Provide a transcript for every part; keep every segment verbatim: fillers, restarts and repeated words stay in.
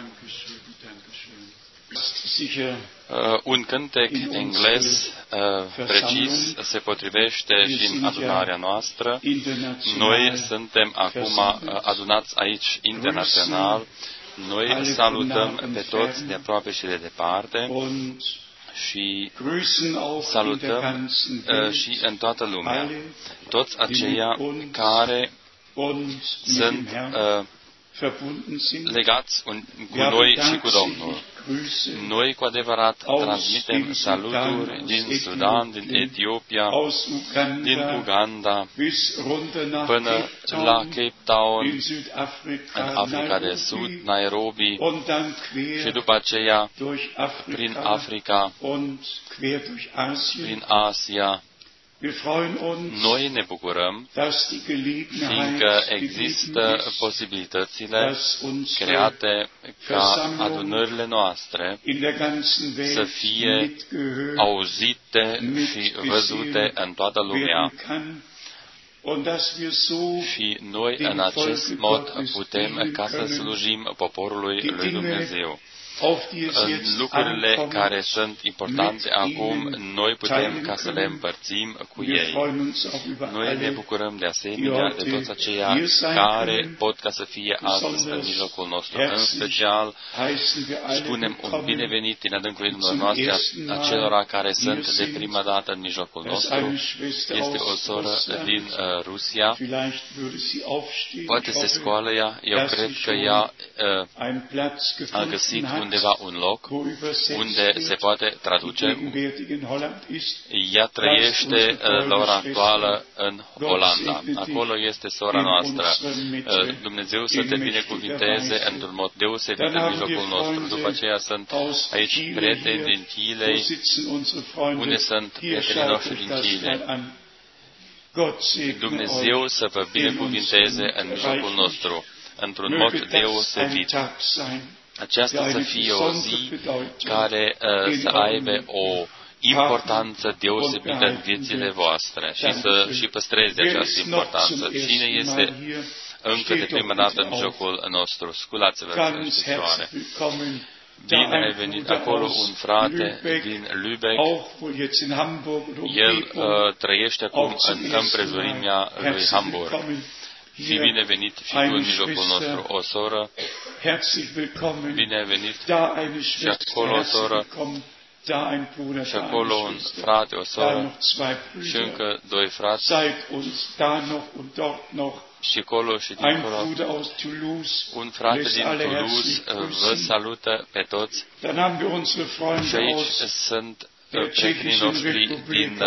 Uh, un cântec englez uh, precis se potrivește și în adunarea noastră. Noi suntem acum uh, adunați aici internațional. Noi salutăm pe toți de aproape și de departe și salutăm uh, și în toată lumea toți aceia care sunt uh, legați un, cu noi și cu Domnul. Noi cu adevărat transmitem saluturi din Sudan, din Etiopia, din Uganda, până la Cape Town, în Africa de Sud, Nairobi, și după aceea prin Africa, prin Asia. Noi ne bucurăm, fiindcă există posibilitățile create ca adunările noastre să fie auzite și văzute în toată lumea. Și noi, în acest mod, putem ca să slujim poporului lui Dumnezeu. În lucrurile care sunt importante acum, noi putem ca să le împărțim cu ei. Noi ne bucurăm de asemenea de toți aceia care pot ca să fie astăzi în mijlocul nostru. În special, spunem un binevenit din adâncul inimilor noastre acelora care sunt de prima dată în mijlocul nostru. Este o soră din uh, Rusia. Poate se scoală ea. Eu cred că ea uh, a găsit un undeva un loc unde se poate traduce. Ea trăiește la ora actuală în Olanda. Acolo este sora noastră. Dumnezeu să te binecuvinteze într-un mod deosebit în mijlocul nostru. După aceea sunt aici prieteni din Chile. Unde sunt prietenii noștri din Chile? Dumnezeu să vă binecuvinteze în mijlocul nostru într-un mod deosebit. Aceasta să fie o zi care uh, să aibă o importanță deosebită în viețile voastre și să și păstreze această importanță. Cine este încă de prima dată în jocul nostru? Sculați-vă în scrisoare. Bine ai venit acolo un frate din Lübeck. El uh, trăiește acum în împrejurimea lui Hamburg. Fii binevenit și tu în mijlocul nostru, o soră. Bine ai venit. Și acolo o soră. Și acolo un frate, o soră. Și încă doi frați. Și acolo și dincolo. Un frate din Toulouse vă salută pe toți. Și aici sunt prietenii noștri din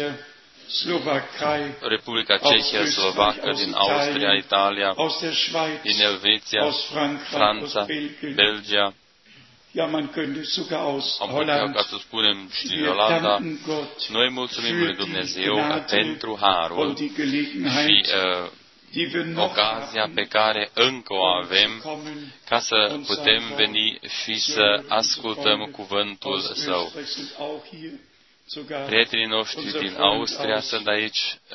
Republica Cehia, Slovacă, din Austria, Italia, din Elveția, Franța, Belgia, am putea ca să spunem și din Olanda. Noi mulțumim lui Dumnezeu pentru harul și uh, ocazia pe care încă o avem ca să putem veni și să ascultăm cuvântul Său. Prietenii noștri din Austria sunt aici.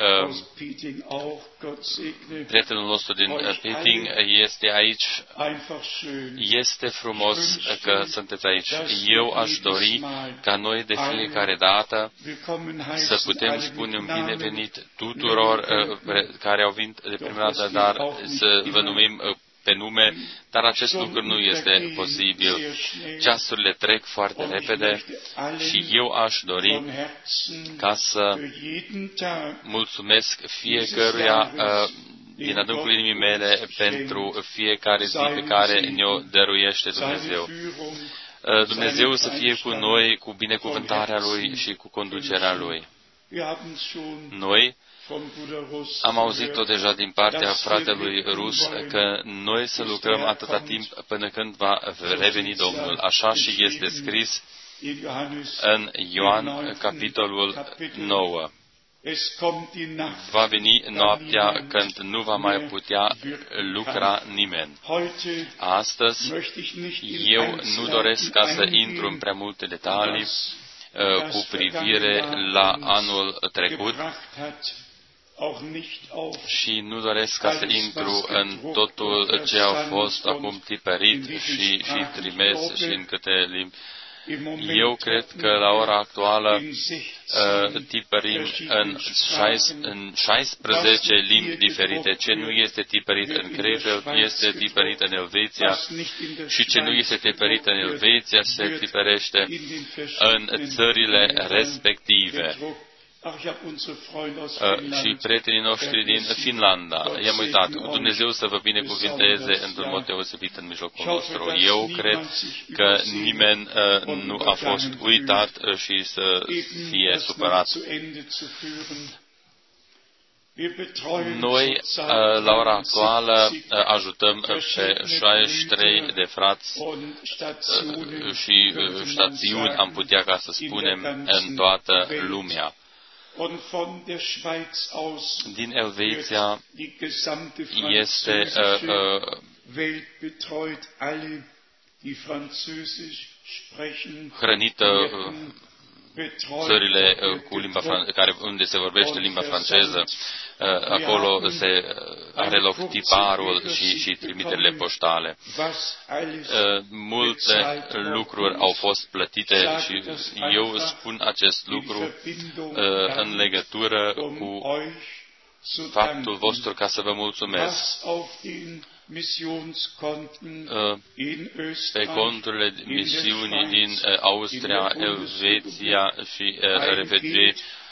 Prietenul nostru din Peting este aici. Este frumos că sunteți aici. Eu aș dori ca noi de fiecare dată să putem spune un binevenit tuturor care au venit de prima dată, dar să vă numim pe nume, dar acest lucru nu este posibil. Ceasurile trec foarte repede și eu aș dori ca să mulțumesc fiecăruia uh, din adâncul inimii mele pentru fiecare zi pe care ne-o dăruiește Dumnezeu. Uh, Dumnezeu să fie cu noi, cu binecuvântarea Lui și cu conducerea Lui. Noi am auzit-o deja din partea fratelui Rus că noi să lucrăm atâta timp până când va reveni Domnul. Așa și este scris în Ioan, capitolul nouă. Va veni noaptea când nu va mai putea lucra nimeni. Astăzi, eu nu doresc ca să intru în prea multe detalii cu privire la anul trecut, și nu doresc ca să intru în totul ce au fost acum tipărit și, și trimis și în câte limbi. Eu cred că la ora actuală uh, tipărim în, în șaisprezece limbi diferite. Ce nu este tipărit în Krefeld este tipărit în Elveția și ce nu este tipărit în Elveția se tipărește în țările respective. Uh, și prietenii noștri din Finlanda. I-am uitat. Dumnezeu să vă binecuvinteze într-un mod deosebit în mijlocul nostru. Eu cred că nimeni uh, nu a fost uitat uh, și să fie supărat. Noi, uh, la ora actuală, uh, ajutăm pe șaizeci și trei de frați uh, și uh, stațiuni, am putea ca să spunem, în toată lumea. Din Elveția este uh, uh, hrănită uh, țările uh, cu limba fran- care, unde se vorbește limba franceză. Uh, acolo se are loc tiparul și, și trimiterile poștale. Uh, multe lucruri au fost plătite și eu spun acest lucru uh, în legătură cu faptul vostru ca să vă mulțumesc. Pe conturile misiunii din uh, Austria, Elveția și uh, R P G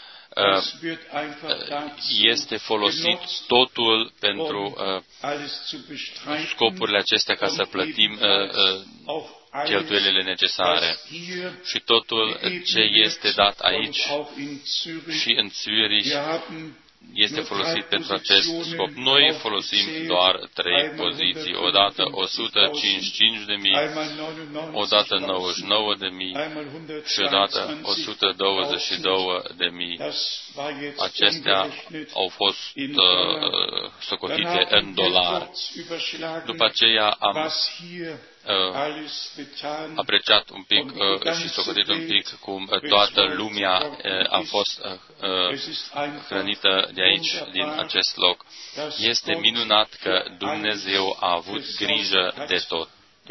este folosit totul pentru uh, scopurile acestea ca să plătim uh, uh, cheltuielile necesare. Și totul ce este dat aici și în Zürich este folosit pentru acest scop. Noi folosim doar trei poziții. Odată o sută cincizeci și cinci de mii, odată nouăzeci și nouă de mii și odată o sută douăzeci și două de mii. Acestea au fost uh, socotite în dolari. După aceea am uh, apreciat un pic uh, și socotit un pic cum uh, toată lumea uh, a fost uh, hrănită de aici, din acest loc. Este minunat că Dumnezeu a avut grijă de tot.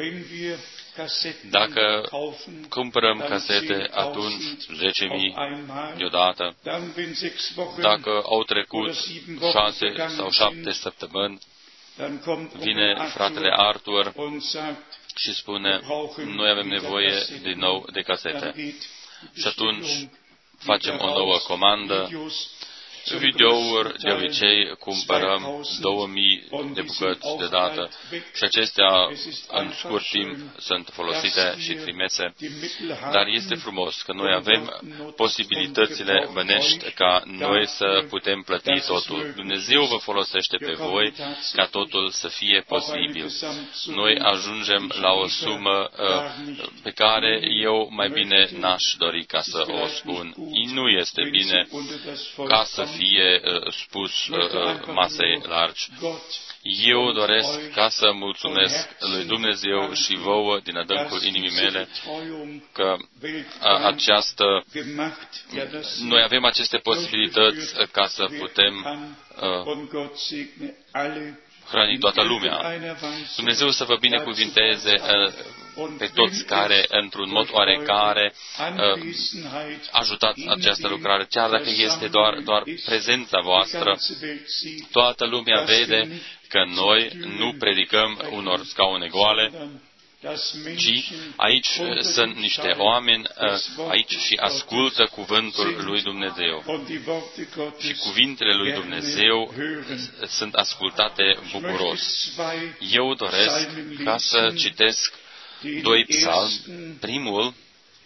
Dacă cumpărăm casete, atunci zece mii deodată. Dacă au trecut șase sau șapte săptămâni, vine fratele Arthur și spune, noi avem nevoie din nou de casete. Și atunci facem o nouă comandă. Videouri, de obicei, cumpărăm două mii de bucăți de dată și acestea, în scurt timp, sunt folosite și trimise. Dar este frumos că noi avem posibilitățile bănești ca noi să putem plăti totul. Dumnezeu vă folosește pe voi ca totul să fie posibil. Noi ajungem la o sumă uh, pe care eu mai bine n-aș dori ca să o spun. Nu este bine ca să fie uh, spus uh, masei largi. Eu doresc ca să mulțumesc lui Dumnezeu și vouă din adâncul inimii mele că a, această, noi avem aceste posibilități ca să putem uh, hrăni toată lumea. Dumnezeu să vă binecuvinteze uh, pe toți care, într-un mod oarecare, uh, ajutați această lucrare, chiar dacă este doar, doar prezența voastră. Toată lumea vede că noi nu predicăm unor scaune goale, ci aici sunt niște oameni, aici și ascultă cuvântul lui Dumnezeu. Și cuvintele lui Dumnezeu sunt ascultate bucuros. Eu doresc ca să citesc doi psalmi. Primul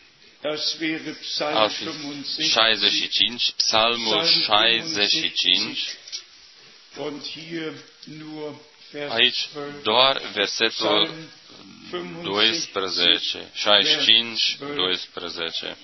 ar fi șaizeci și cinci, psalmul șaizeci și cinci. Aici doar versetul doisprezece, șaizeci și cinci, doisprezece.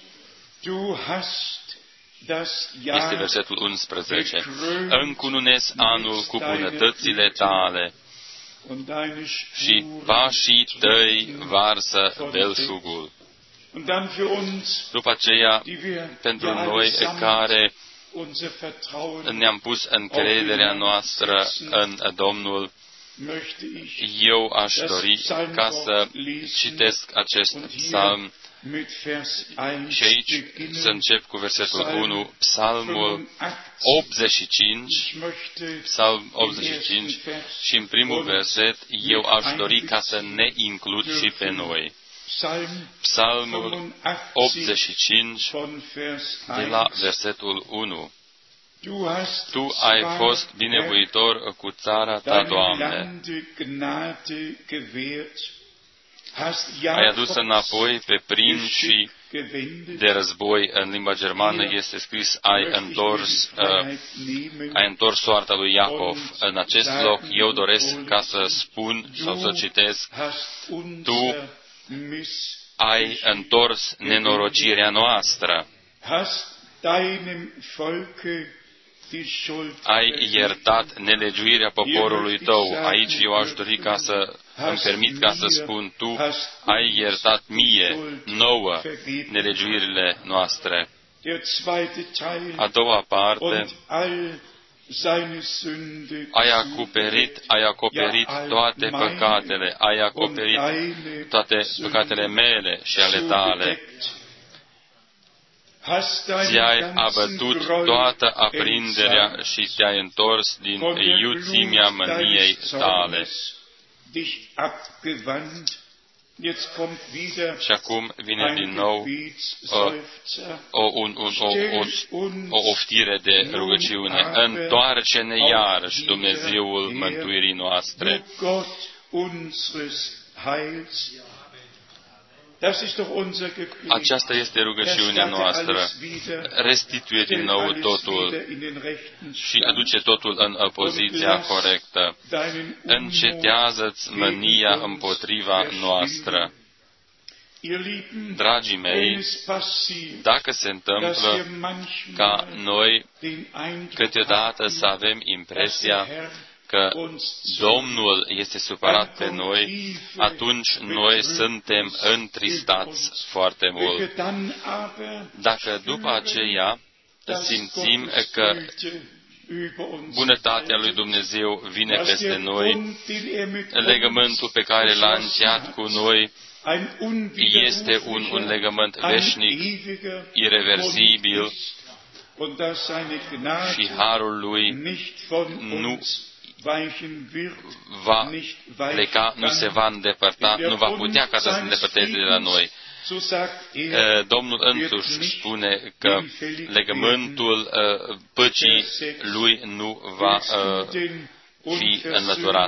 Este versetul unsprezece. Încununezi anul cu bunătățile tale și pașii tăi varsă belșugul. După aceea, pentru noi care ne-am pus încrederea noastră în Domnul. Eu aș dori ca să citesc acest psalm și aici să încep cu versetul unu, psalmul optzeci și cinci, psalm optzeci și cinci, și în primul verset eu aș dori ca să ne includ și pe noi. Psalmul optzeci și cinci, de la versetul unu. Tu ai fost binevoitor cu țara ta, Doamne. Ai adus înapoi pe prinși de război, în limba germană este scris, ai întors, uh, ai întors soarta lui Iacov. În acest loc eu doresc ca să spun sau să citesc, tu ai întors nenorocirea noastră. Ai iertat nelegiuirea poporului tău. Aici eu aș dori ca să îmi permit ca să spun, tu ai iertat mie, nouă, nelegiuirile noastre. A doua parte, ai acoperit, ai acoperit toate păcatele, ai acoperit toate păcatele mele și ale tale. Ți-ai abătut toată aprinderea și te-ai întors din iuțimea mâniei tale. Și acum vine din nou o, o, un, un, o, o, o oftire de rugăciune. Întoarce-ne iarăși, Dumnezeul mântuirii noastre. Aceasta este rugăciunea noastră. Restituie din nou totul și aduce totul în poziția corectă. Încetează-ți mânia împotriva noastră. Dragii mei, dacă se întâmplă ca noi câteodată să avem impresia că Domnul este supărat pe noi, atunci noi suntem întristați foarte mult. Dacă după aceea simțim că bunătatea lui Dumnezeu vine peste noi, legământul pe care l-a încheiat cu noi este un, un legământ veșnic, irreversibil, și harul lui nu va pleca, nu se va îndepărta, nu va putea ca să se îndepărteze de la noi. Domnul însuși spune că legământul păcii lui nu va fi înlăturat.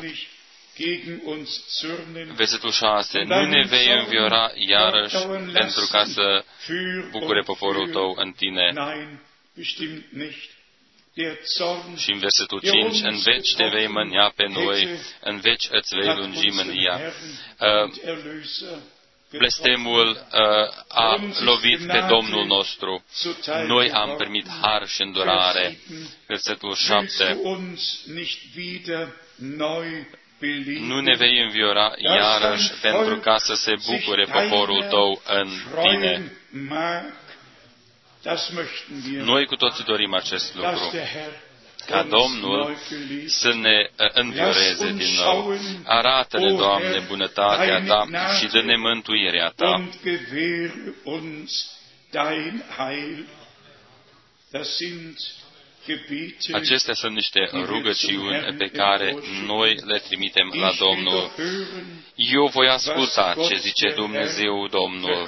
Versetul șase. Nu ne vei înviora iarăși pentru ca să bucure poporul tău în tine. Și în versetul cinci, în veci te vei mânia pe noi, în veci îți vei lungi mânia. Uh, blestemul uh, a lovit pe Domnul nostru. Noi am primit har și îndurare. Versetul șapte. Nu ne vei înviora iarăși pentru ca să se bucure poporul tău în tine. Noi cu toții dorim acest lucru, ca Domnul să ne învioreze din nou. Arată-ne, Doamne, bunătatea Ta și dă-ne mântuirea Ta. Acestea sunt niște rugăciuni pe care noi le trimitem la Domnul. Eu voi asculta ce zice Dumnezeu Domnul,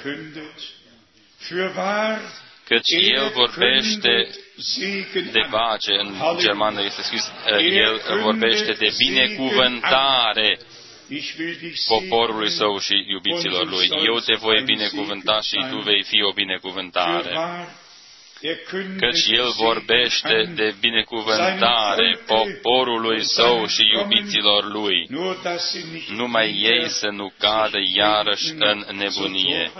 căci El vorbește de pace, în germană este scris, El vorbește de binecuvântare poporului Său și iubiților Lui. Eu te voi binecuvânta și tu vei fi o binecuvântare. Căci El vorbește de binecuvântare poporului Său și iubiților Lui, numai ei să nu cadă iarăși în nebunie.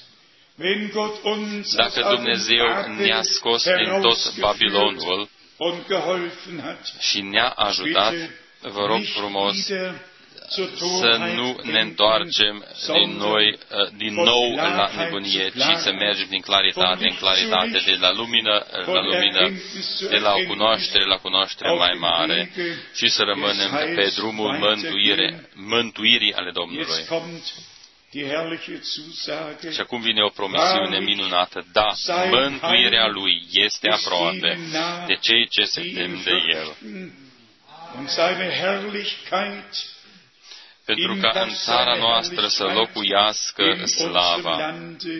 Dacă Dumnezeu ne-a scos din tot Babilonul și ne-a ajutat, vă rog frumos, să nu ne întoarcem din, noi, din nou la nebunie, ci să mergem din claritate în claritate, de la lumină la lumină, de la o cunoaștere la cunoaștere mai mare și să rămânem pe drumul mântuire, mântuirii ale Domnului. Și acum vine o promisiune minunată. Da, mântuirea Lui este aproape de cei ce se tem de El. Pentru ca în țara noastră să locuiască slava,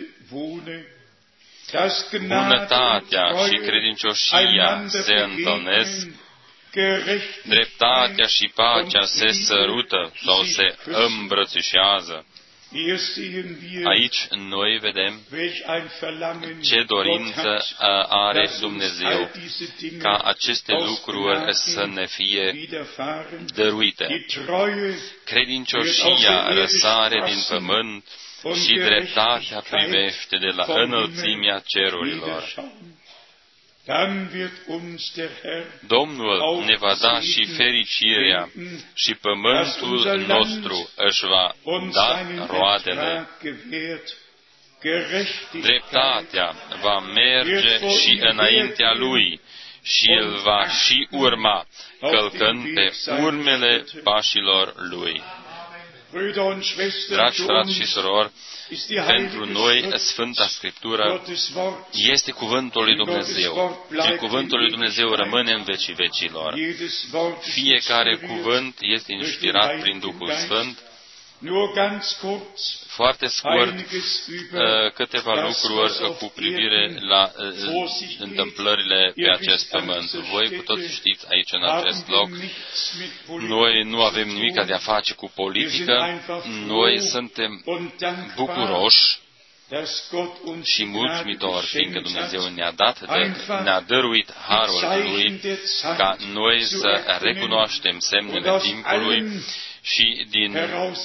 bunătatea și credincioșia se întâlnesc, dreptatea și pacea se sărută sau se îmbrățișează. Aici noi vedem ce dorință are Dumnezeu ca aceste lucruri să ne fie dăruite. Credincioșia răsare din pământ și dreptatea privește de la înălțimea cerurilor. Domnul ne va da și fericirea și pământul nostru își va da roadele. Dreptatea va merge și înaintea Lui și El va și urma, călcând pe urmele pașilor Lui. Dragi frați și surori, pentru noi Sfânta Scriptură este Cuvântul lui Dumnezeu și Cuvântul lui Dumnezeu rămâne în vecii vecilor. Fiecare cuvânt este inspirat prin Duhul Sfânt. Foarte scurt, câteva lucruri cu privire la întâmplările pe acest pământ. Voi cu toți știți aici în acest loc, noi nu avem nimic de a face cu politică, noi suntem bucuroși și mulțumitori, fiindcă Dumnezeu ne-a dat, de, ne-a dăruit harul Lui ca noi să recunoaștem semnele timpului și din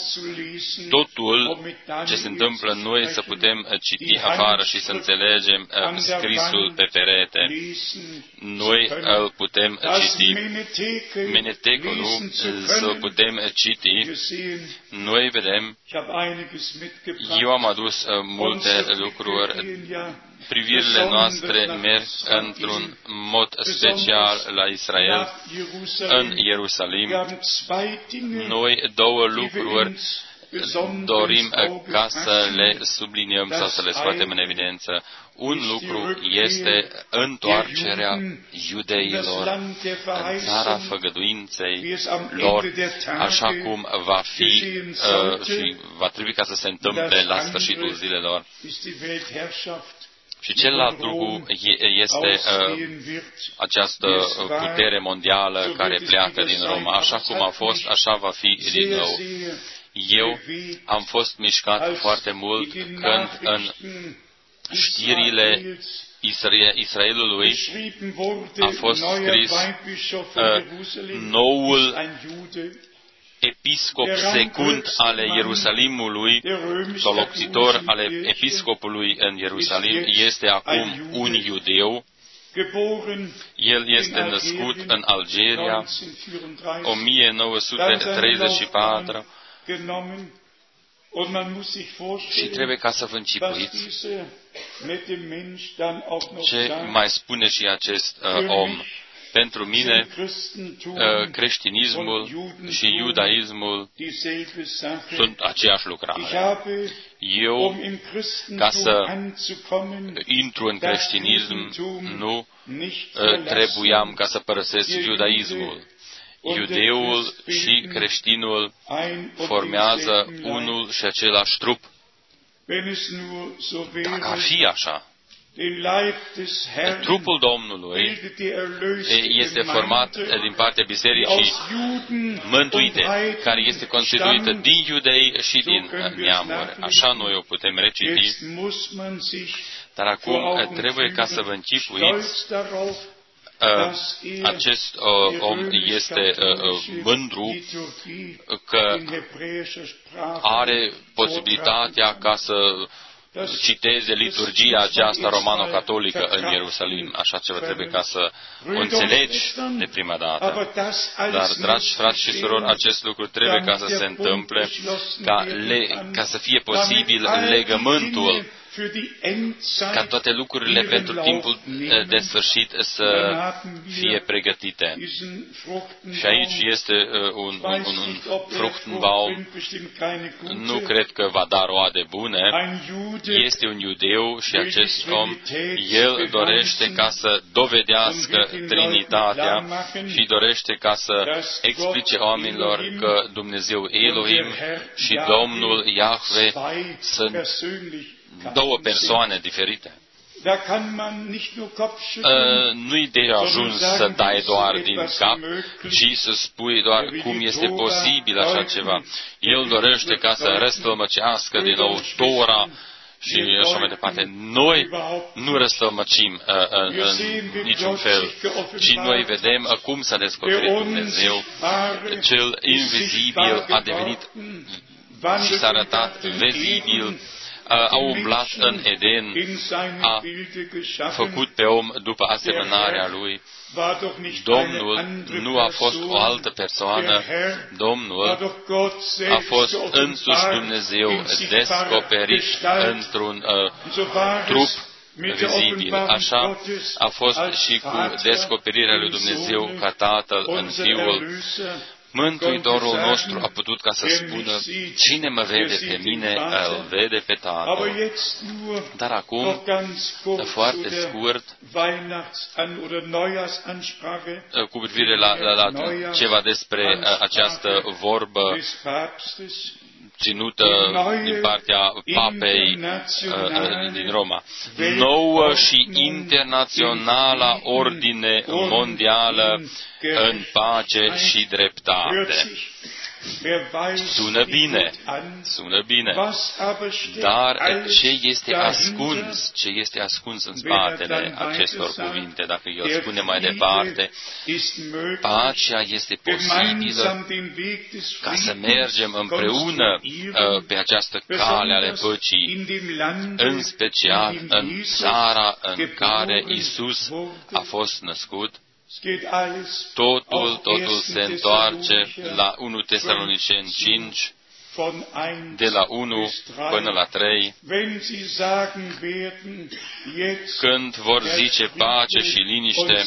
totul ce se întâmplă noi să putem citi afară și să înțelegem scrisul pe perete. Noi îl putem citi, Menetecul, să putem citi. Noi vedem, eu am adus multe lucruri. Privirile noastre merg într-un mod special la Israel, în Ierusalim. Noi două lucruri dorim ca să le subliniem sau să le scoatem în evidență. Un lucru este întoarcerea iudeilor în țara făgăduinței lor, așa cum va fi uh, și va trebui ca să se întâmple la sfârșitul zilelor. Și celălalt lucru este uh, această putere mondială care pleacă din Roma. Așa cum a fost, așa va fi din nou. Eu am fost mișcat foarte mult când în știrile Israelului a fost scris uh, noul episcop secund ale Ierusalimului, sau locțitor ale episcopului în Ierusalim, este acum un iudeu. El este născut în Algeria, o mie nouă sute treizeci și patru, și trebuie ca să vă închipuiți ce mai spune și acest uh, om. Pentru mine, creștinismul și iudaismul sunt aceeași lucrare. Eu, ca să intru în creștinism, nu trebuiam ca să părăsesc iudaismul. Iudeul și creștinul formează unul și același trup. Dacă ar fi așa, trupul Domnului este format din partea bisericii mântuite, care este constituită din iudei și din neamuri. Așa noi o putem reciti. Dar acum trebuie ca să vă închipuiți, acest om este mândru că are posibilitatea ca să citeze liturgia aceasta romano-catolică în Ierusalim. Așa ceva trebuie ca să o înțelegi de prima dată. Dar, dragi frați și surori, acest lucru trebuie ca să se întâmple, ca, le, ca să fie posibil legământul, ca toate lucrurile pentru timpul de sfârșit să fie pregătite. Și aici este un, un, un, un Fruchtenbaum, nu cred că va da roade bune, este un iudeu și acest om, el dorește ca să dovedească Trinitatea și dorește ca să explice oamenilor că Dumnezeu Elohim și Domnul Iahve sunt două persoane diferite. Uh, nu-i de ajuns să dai doar din cap, ci să spui doar cum este posibil așa ceva. El dorește ca să răstălmăcească din nou Tora și așa mai departe. Noi nu răstălmăcim uh, uh, în niciun fel, ci noi vedem uh, cum s-a descoperit Dumnezeu. Cel invizibil a devenit și s-a arătat vizibil. A umblat în Eden, a făcut pe om după asemănarea lui. Domnul nu a fost o altă persoană, Domnul a fost însuși Dumnezeu descoperit într-un uh, trup vizibil. Așa a fost și cu descoperirea lui Dumnezeu ca Tatăl în Fiul. Mântuitorul nostru a putut ca să spună, cine mă vede pe mine, îl vede pe Tatăl. Dar acum, foarte scurt, cu privire la, la, la ceva despre această vorbă ținută din partea Papei uh, din Roma. Nouă și internaționala ordine mondială în pace și dreptate. Sună bine, sună bine, dar ce este ascuns, ce este ascuns în spatele acestor cuvinte, dacă el spune mai departe, pacea este posibilă ca să mergem împreună uh, pe această cale ale păcii, în special în țara în care Isus a fost născut. Totul, totul se întoarce la unu Tesaloniceni cinci, de la unu până la trei, când vor zice pace și liniște,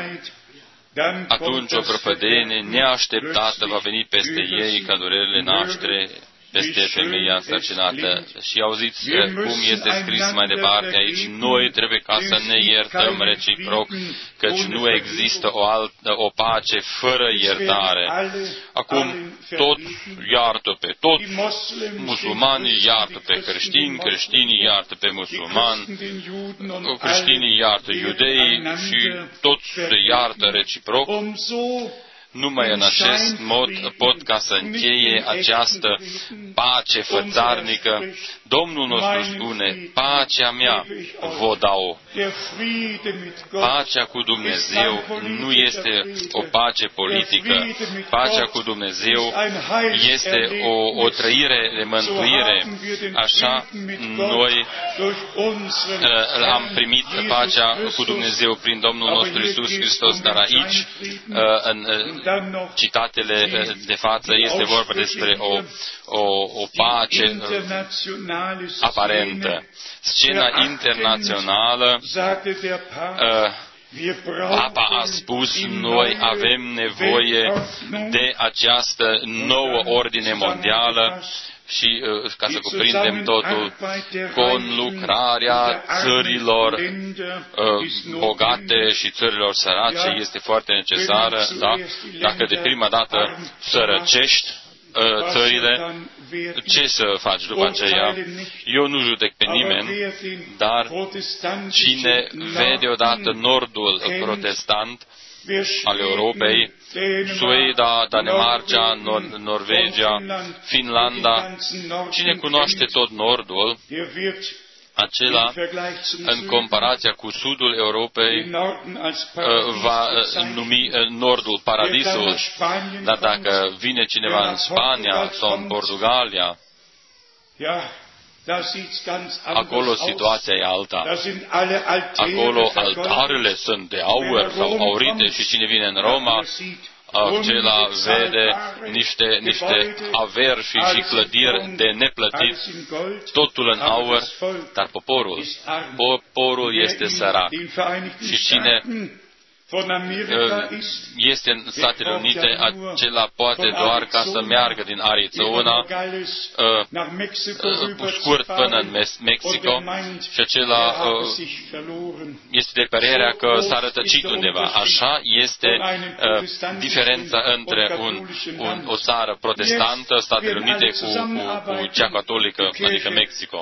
atunci o prăpădenie neașteptată va veni peste ei ca durerile naștere peste femeia însărcinată. Și auziți cum este scris mai departe aici, noi trebuie ca să ne iertăm reciproc, căci nu există o, altă, o pace fără iertare. Acum, tot iartă pe tot, musulmanii iartă pe creștini, creștinii iartă pe musulmani, creștinii iartă iudeii și toți se iartă reciproc. Numai în acest mod pot ca să încheie această pace fățarnică. Domnul nostru spune, pacea mea vă dau. Pacea cu Dumnezeu nu este o pace politică. Pacea cu Dumnezeu este o, o trăire de mântuire. Așa noi uh, am primit pacea cu Dumnezeu prin Domnul nostru Iisus Hristos, dar aici, uh, în uh, citatele de față, este vorba despre o, o, o pace aparentă. Scena internațională, uh, Papa a spus, noi avem nevoie de această nouă ordine mondială și uh, ca să cuprindem totul, conlucrarea țărilor uh, bogate și țărilor sărace este foarte necesară, da? Dacă de prima dată sărăcești uh, țările, ce să faci după aceea? Eu nu judec pe nimeni, dar cine vede odată nordul protestant al Europei, Suedia, Danemarca, Nor- Norvegia, Finlanda, cine cunoaște tot nordul, acela, în comparația cu sudul Europei, va numi nordul paradisul. Dar dacă vine cineva în Spania sau în Portugalia, Acolo situația e alta. Acolo altarele sunt de aur sau aurite și cine vine în Roma, acela vede niște, niște averi și, și clădiri de neplătit, totul în aur, dar poporul, poporul este sărac. Și cine este în Statele Unite, acela poate doar ca să meargă din Arizona scurt până în Mexico și acela este de părerea că s-a rătăcit undeva. Așa este diferența între un, un, o țară protestantă, Statele Unite, cu, cu, cu cea catolică, adică Mexico.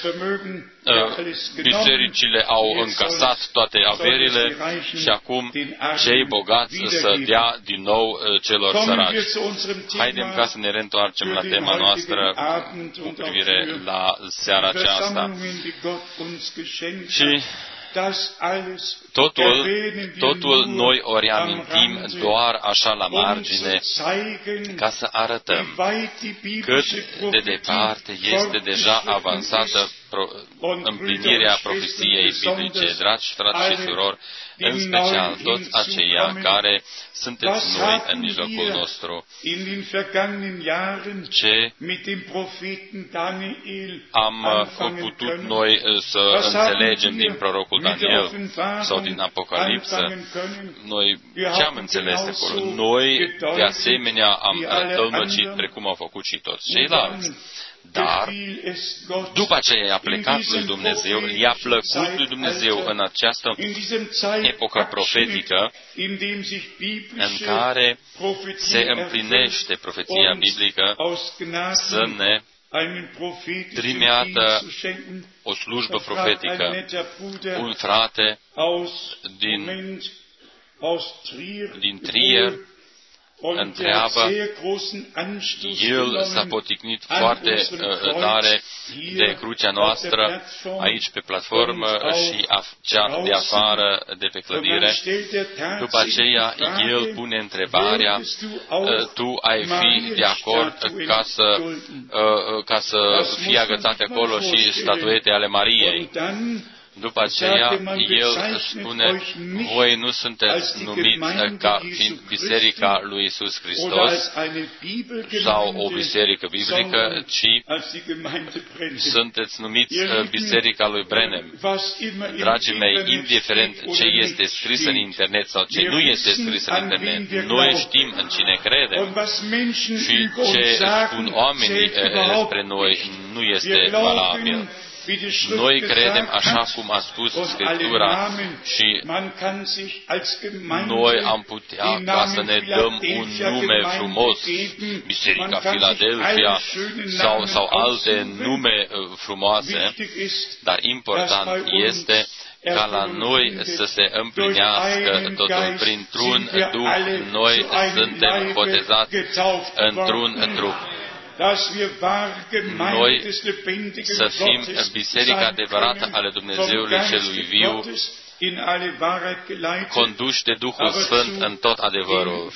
Bisericile au încasat toate averile și acum cei bogați să dea din nou celor săraci. Haidem ca să ne reîntoarcem la tema noastră cu privire la seara aceasta. Și totul, totul noi o reamintim doar așa la margine, ca să arătăm cât de departe este deja avansată împlinirea profeției biblice. Dragi frați și surori, în special toți aceia care sunteți noi în mijlocul nostru, ce am putut noi să înțelegem din prorocul Daniel sau din Apocalipsă, noi ce am înțeles acolo? Noi, de asemenea, am tălmăcit precum au făcut și toți ceilalți. Dar, după aceea i-a plecat lui Dumnezeu, i-a plăcut lui Dumnezeu în această epocă profetică în care se împlinește profeția biblică să ne trimeată o slujbă profetică. Un frate din, din Trier întreabă, el s-a poticnit foarte uh, tare de crucea noastră aici pe platformă și af- cea de afară de pe clădire. După aceea, el pune întrebarea, uh, tu ai fi de acord ca să, uh, ca să fie agățate acolo și statuete ale Mariei? După aceea, el spune, voi nu sunteți numiți ca fiind Biserica lui Iisus Hristos sau o biserică biblică, ci sunteți numiți Biserica lui Branham. Dragii mei, indiferent ce este scris în internet sau ce nu este scris în internet, noi știm în cine credem și ce spun oamenii despre noi nu este valabil. Noi credem așa cum a spus Scriptura și noi am putea ca să ne dăm un nume frumos, Biserica Philadelphia sau, sau alte nume frumoase, dar important este ca la noi să se împlinească totul. Printr-un Duh, noi suntem botezați într-un trup. Noi să fim biserica adevărată ale Dumnezeului celui viu, conduși de Duhul Sfânt în tot adevărul.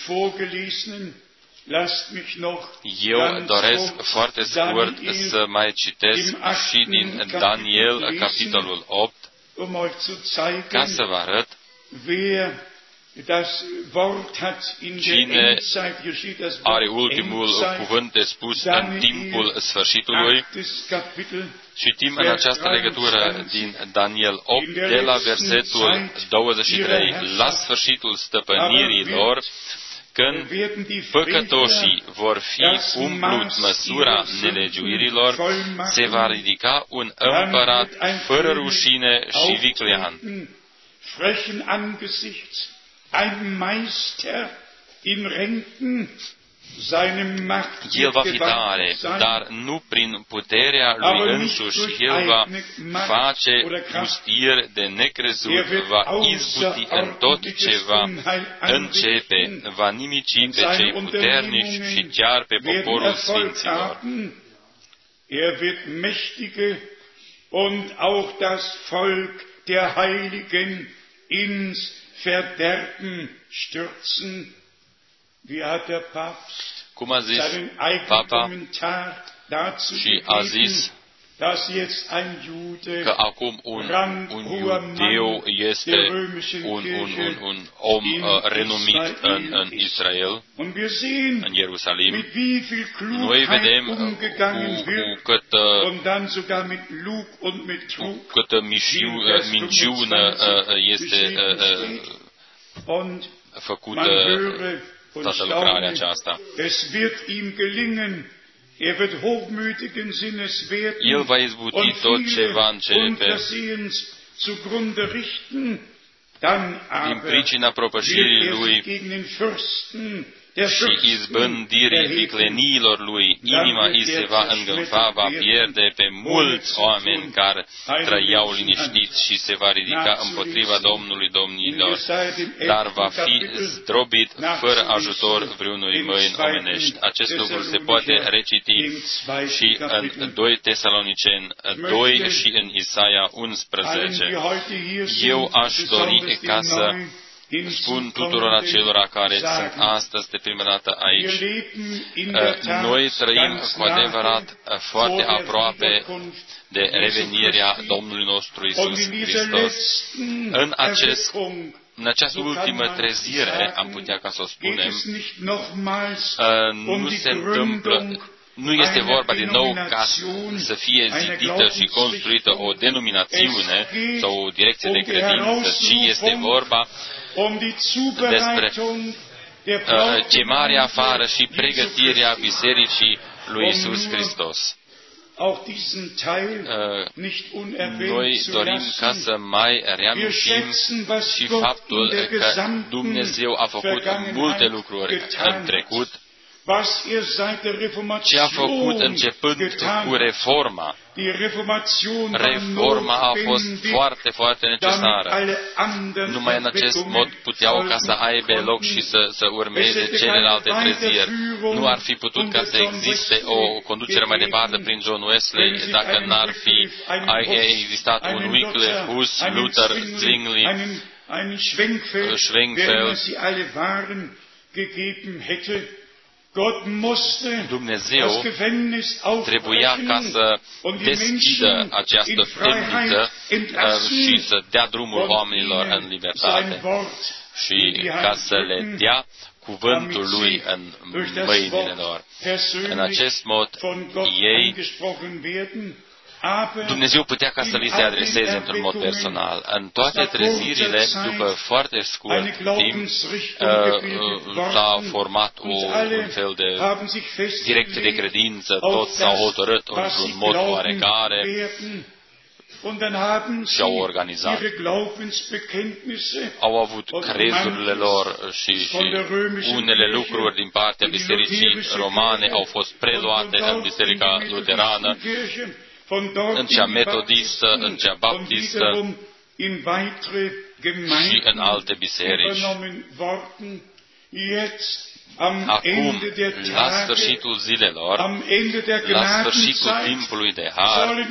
Eu doresc foarte scurt să mai citesc și din Daniel, capitolul opt, ca să vă arăt cine are ultimul cuvânt de spus în timpul sfârșitului. Citim în această legătură din Daniel opt, de la versetul douăzeci și trei, la sfârșitul stăpânirii lor, când păcătoșii vor fi umplut măsura nelegiuirilor, se va ridica un împărat fără rușine și viclean. Ein Meister in Ränken, seine Macht El va fi tare, dar nu prin puterea lui însuși. El va face pustiri de necrezut, va izbuti în tot ce va începe, va nimici pe cei puternici și chiar pe poporul sfinților. Er wird mächtige und auch das Volk der Heiligen ins Verderben stürzen, wie hat der Papst cum a zis Papa și a zis că acum un, un iudeu este un, un, un, un om uh, renumit în, în Israel, în Ierusalim. Noi vedem uh, cu, cu câtă, cu câtă mișiu, uh, minciună uh, este uh, uh, făcută toată lucrarea aceasta. El va izbuti tot ce va începe din pricina propășirii lui și izbândirii vicleniilor lui, inima îi se va îngânfa, va pierde pe mulți oameni care trăiau liniștiți și se va ridica împotriva Domnului Domnilor, dar va fi zdrobit fără ajutor vreunui mâini omenești. Acest lucru se poate reciti și în doi Tesaloniceni doi și în Isaia unsprezece. Eu aș dori ca să spun tuturor acelora care sunt astăzi de prima dată aici, noi trăim cu adevărat foarte aproape de revenirea Domnului nostru Iisus Hristos. În, acest, în această ultimă trezire, am putea ca să o spunem, nu se întâmplă, nu este vorba din nou ca să fie zidită și construită o denominațiune sau o direcție de credință, ci este vorba despre uh, chemarea afară și pregătirea Bisericii lui Iisus Hristos. Uh, noi dorim ca să mai reamintim și faptul că Dumnezeu a făcut multe lucruri în trecut, ce a făcut începând cu reforma. Reforma a fost foarte, foarte necesară. Numai în acest mod puteau ca să aibă loc și să, să urmeze celelalte treziri. Nu ar fi putut ca să existe o conducere mai departe prin John Wesley dacă n-ar fi existat un Wycliffe, Hus, Luther, Zwingli, Schwenkfeld. Dumnezeu trebuia ca să deschidă această temniță și să dea drumul oamenilor în libertate și ca să le dea cuvântul Lui în mâinile lor. În acest mod, ei, Dumnezeu putea ca să li se adreseze într-un mod personal. În toate trezirile, după foarte scurt timp, s-a format o, un fel de direcție de credință, toți s-au hotărât într-un mod oarecare și au organizat. Au avut crezurile lor și, și unele lucruri din partea Bisericii Romane au fost preluate în Biserica Luterană, în cea metodistă, în cea baptistă și în alte biserici. Acum, la sfârșitul zilelor, la sfârșitul timpului de har,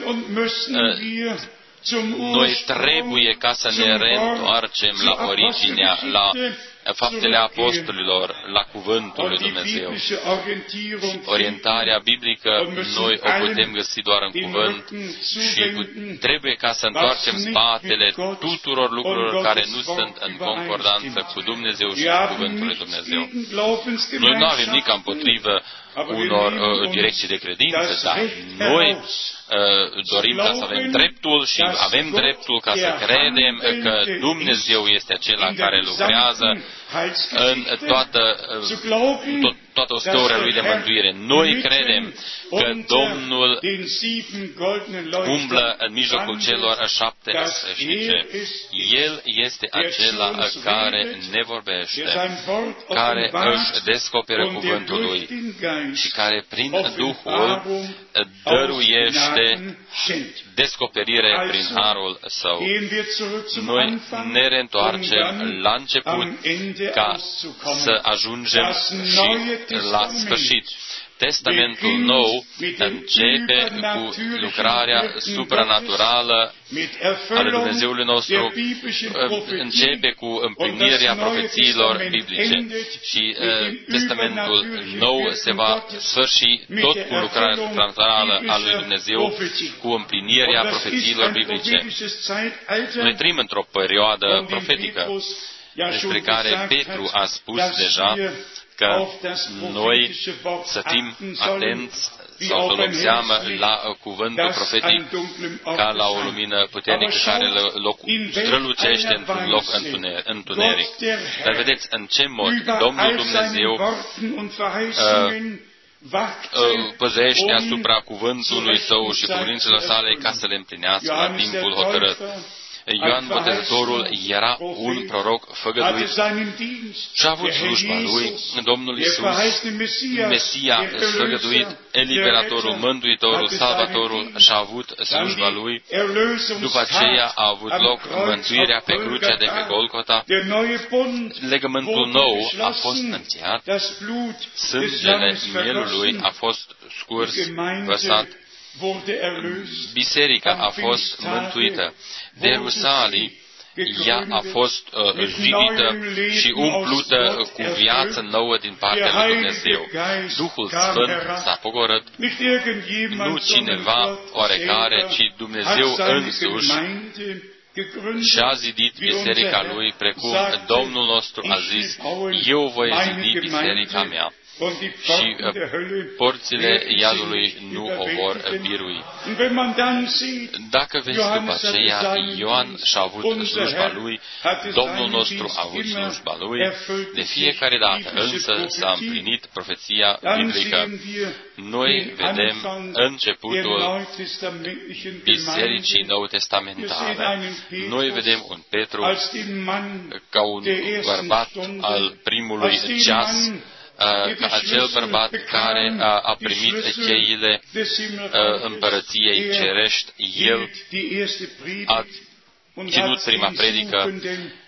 noi trebuie ca să ne reîntoarcem la originea, la faptele apostolilor, la cuvântul lui Dumnezeu. Orientarea biblică noi o putem găsi doar în cuvânt și trebuie ca să întoarcem spatele tuturor lucrurilor care nu sunt în concordanță cu Dumnezeu și cu cuvântul lui Dumnezeu. Noi nu avem nici împotrivă unor uh, direcții de credință, dar noi uh, dorim ca să avem dreptul și avem dreptul ca să credem că Dumnezeu este acela care lucrează în toată, tot, toată istoria Lui de mântuire. Noi credem că Domnul umblă în mijlocul celor șapte sfeșnice. El este acela care ne vorbește, care își descoperă cuvântul Lui și care prin Duhul dăruiește descoperire prin harul Său. Noi ne reîntoarcem la început ca să ajungem și la sfârșit, Testamentul Nou începe cu lucrarea supranaturală a lui Dumnezeului nostru, începe cu împlinirea profețiilor biblice și uh, Testamentul Nou se va sfârși tot cu lucrarea supranaturală a lui Dumnezeu, cu împlinirea profețiilor biblice. Noi trăim într-o perioadă profetică despre care Petru a spus deja că noi să fim atenți sau să luăm seamă la cuvântul profetic ca la o lumină puternică care loc, strălucește într-un loc întuneric. Dar vedeți în ce mod Domnul Dumnezeu uh, păzește asupra cuvântului Său și cuvântelor sale ca să le împlinească la timpul hotărât. Ioan Botezătorul era un proroc făgăduit și a avut slujba lui, Domnul Iisus, Mesia făgăduit, Eliberatorul, Mântuitorul, Salvatorul și-a avut slujba lui. După aceea a avut loc mântuirea pe crucea de pe Golgota. Legământul nou a fost încheiat, sângele mielului a fost scurs, vărsat, biserica a fost mântuită. De Ierusalim, ea a fost uh, zidită și umplută cu viață nouă din partea lui Dumnezeu. Duhul Sfânt s-a pogorât, nu cineva oarecare, ci Dumnezeu însuși și-a zidit biserica Lui, precum Domnul nostru a zis, eu voi zidi biserica mea și porțile iadului nu o vor birui. Dacă vezi după aceea, Ioan și-a avut slujba lui, Domnul nostru a avut slujba lui, de fiecare dată însă s-a împlinit profeția biblică. Noi vedem începutul Bisericii Nou Testamentale. Noi vedem un Petru ca un bărbat al primului ceas, ca acel bărbat care a, a primit cheile a, împărăției cerești. El a ținut prima predică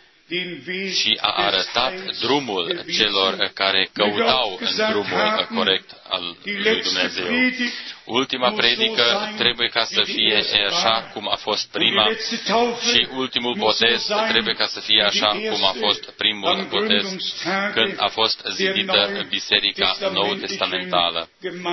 și a arătat drumul celor care căutau în drumul corect al lui Dumnezeu. Ultima predică trebuie ca să fie așa cum a fost prima și ultimul botez trebuie ca să fie așa cum a fost primul botez când a fost zidită Biserica Nou Testamentală.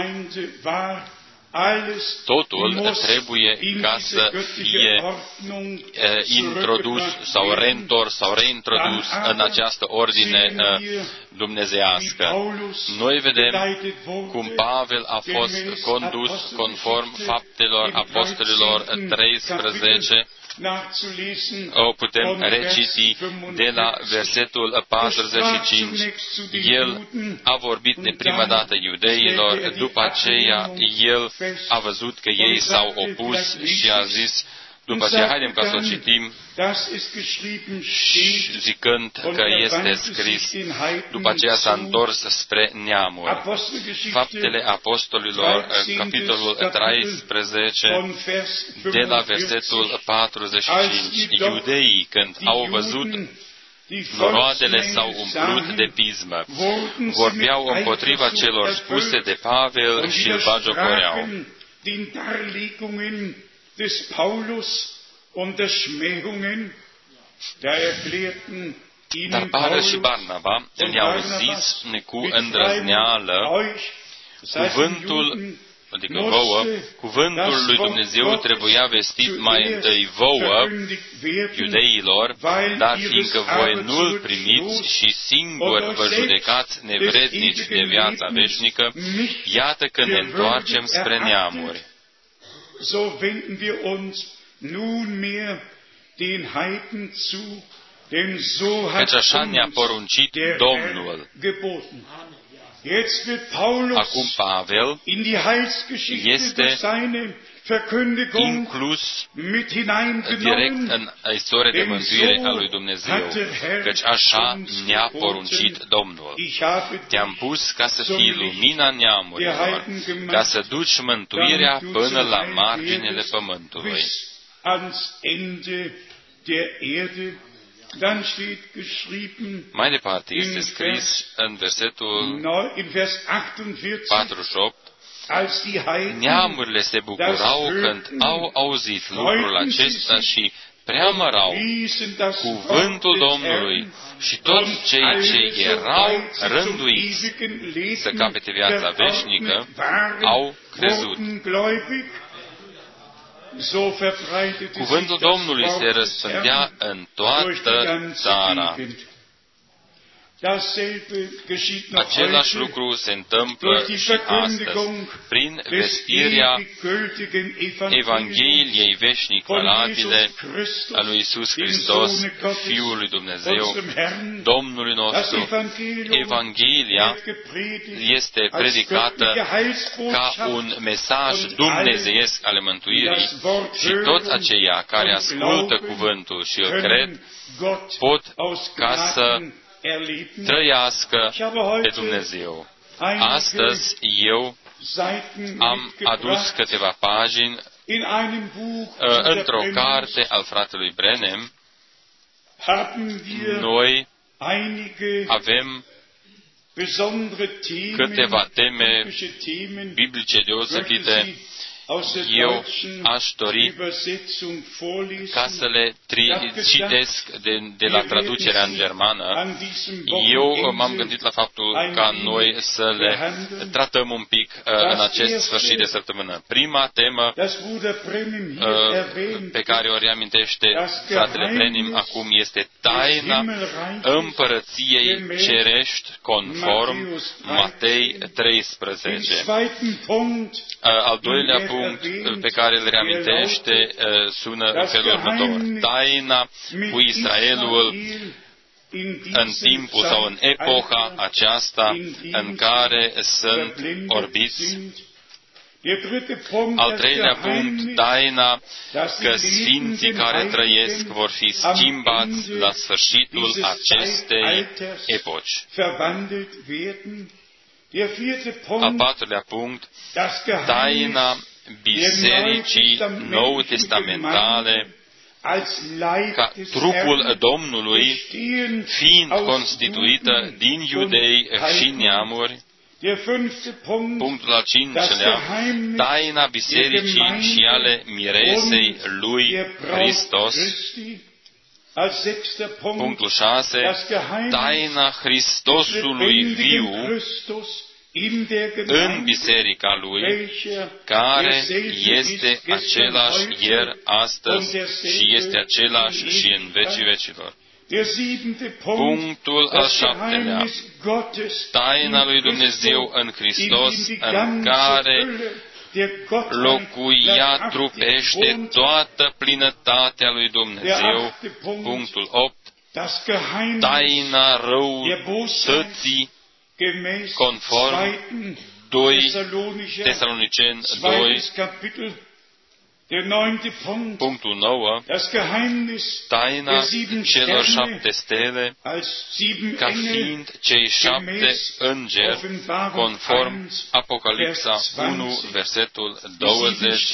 Totul trebuie ca să fie uh, introdus sau reîntors sau reintrodus în această ordine uh, dumnezeiască. Noi vedem cum Pavel a fost condus conform Faptelor Apostolilor treisprezece. O putem reciti de la versetul patruzeci și cinci. El a vorbit de prima dată iudeilor, după aceea el a văzut că ei s-au opus și a zis, după aceea, haidem ca să o citim, zicând că este scris, după aceea s-a întors spre neamuri. Faptele Apostolilor, capitolul treisprezece, de la versetul patruzeci și cinci. Iudeii, când au văzut noroadele s-au umplut de pismă, vorbeau împotriva celor spuse de Pavel și îl bagiocoreau. Des Paulus und der Schmähungen, da erklärten Dar Pavel și Barnaba le-au zis cu îndrăzneală cuvântul, adică vouă, cuvântul lui Dumnezeu trebuia vestit mai întâi vouă, iudeilor, dar fiindcă voi nu-l primiți și singur vă judecați nevrednici de viața veșnică, iată că ne întoarcem spre neamuri. So wenden wir uns nunmehr den Heiden zu, denn so hat Căci așa ne-a poruncit Domnul. Jetzt wird Paulus Acum Pavel in die Heilsgeschichte este seine Verkündigung inclus mit direct hineingenommen, în istoria de mântuire a lui Dumnezeu, căci așa ne-a poruncit Domnul. Te-am pus ca să fii lumina neamurilor, ca să duci mântuirea până la marginile pământului. Mai departe este scris în versetul patruzeci și opt, neamurile se bucurau când au auzit lucrul acesta și preamărau cuvântul Domnului și toți cei ce erau rânduiți să capete viața veșnică au crezut. Cuvântul Domnului se răspândea în toată țara. Același lucru se întâmplă și astăzi. Prin vestirea Evangheliei veșnic valabile a lui Iisus Hristos, Fiul lui Dumnezeu, Domnului nostru, Evanghelia este predicată ca un mesaj dumnezeiesc ale mântuirii și toți aceia care ascultă cuvântul și îl cred pot ca să trăiască pe Dumnezeu. Astăzi eu am adus câteva pagini într-o carte al fratelui Branham. Noi avem câteva teme biblice deosebite. Eu aș dori ca să le tri- citesc de, de la traducerea în germană. Eu m-am gândit la faptul ca noi să le tratăm un pic uh, în acest sfârșit de săptămână. Prima temă uh, pe care o reamintește fratele Branham acum este taina împărăției cerești conform Matei treisprezece. Uh, al doilea punct pe care îl reamintește sună în felul următor. Taina cu Israelul în timpul sau în epoca aceasta în care sunt orbiți. Al treilea punct, taina că sfinții care trăiesc vor fi schimbați la sfârșitul acestei epoci. Al patrulea punct, taina Bisericii Nou Testamentale ca trupul Domnului fiind constituită din iudei și neamuri. Punctul al cincelea, taina Bisericii și ale miresei lui Hristos. Punctul șase, taina Hristosului viu în biserica lui, care este același ieri, astăzi și este același și în vecii vecilor. Punctul al șaptelea, taina lui Dumnezeu în Hristos, în care locuia trupește toată plinătatea lui Dumnezeu. Punctul opt, taina răutății conform doi Tesaloniceni doi, punctul nouă, taina celor șapte stele, ca fiind cei șapte îngeri, conform Apocalipsa unu, versetul douăzeci,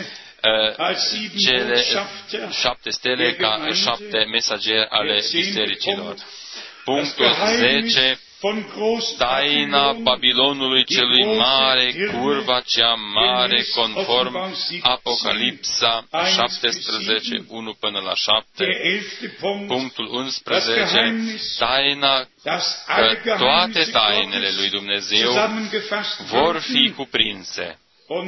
cele șapte stele ca șapte mesageri ale bisericilor. Punctul zece, taina Babilonului celui mare, curva cea mare, conform Apocalipsa șaptesprezece, unu până la șapte. Punctul unsprezece, taina că toate tainele lui Dumnezeu vor fi cuprinse.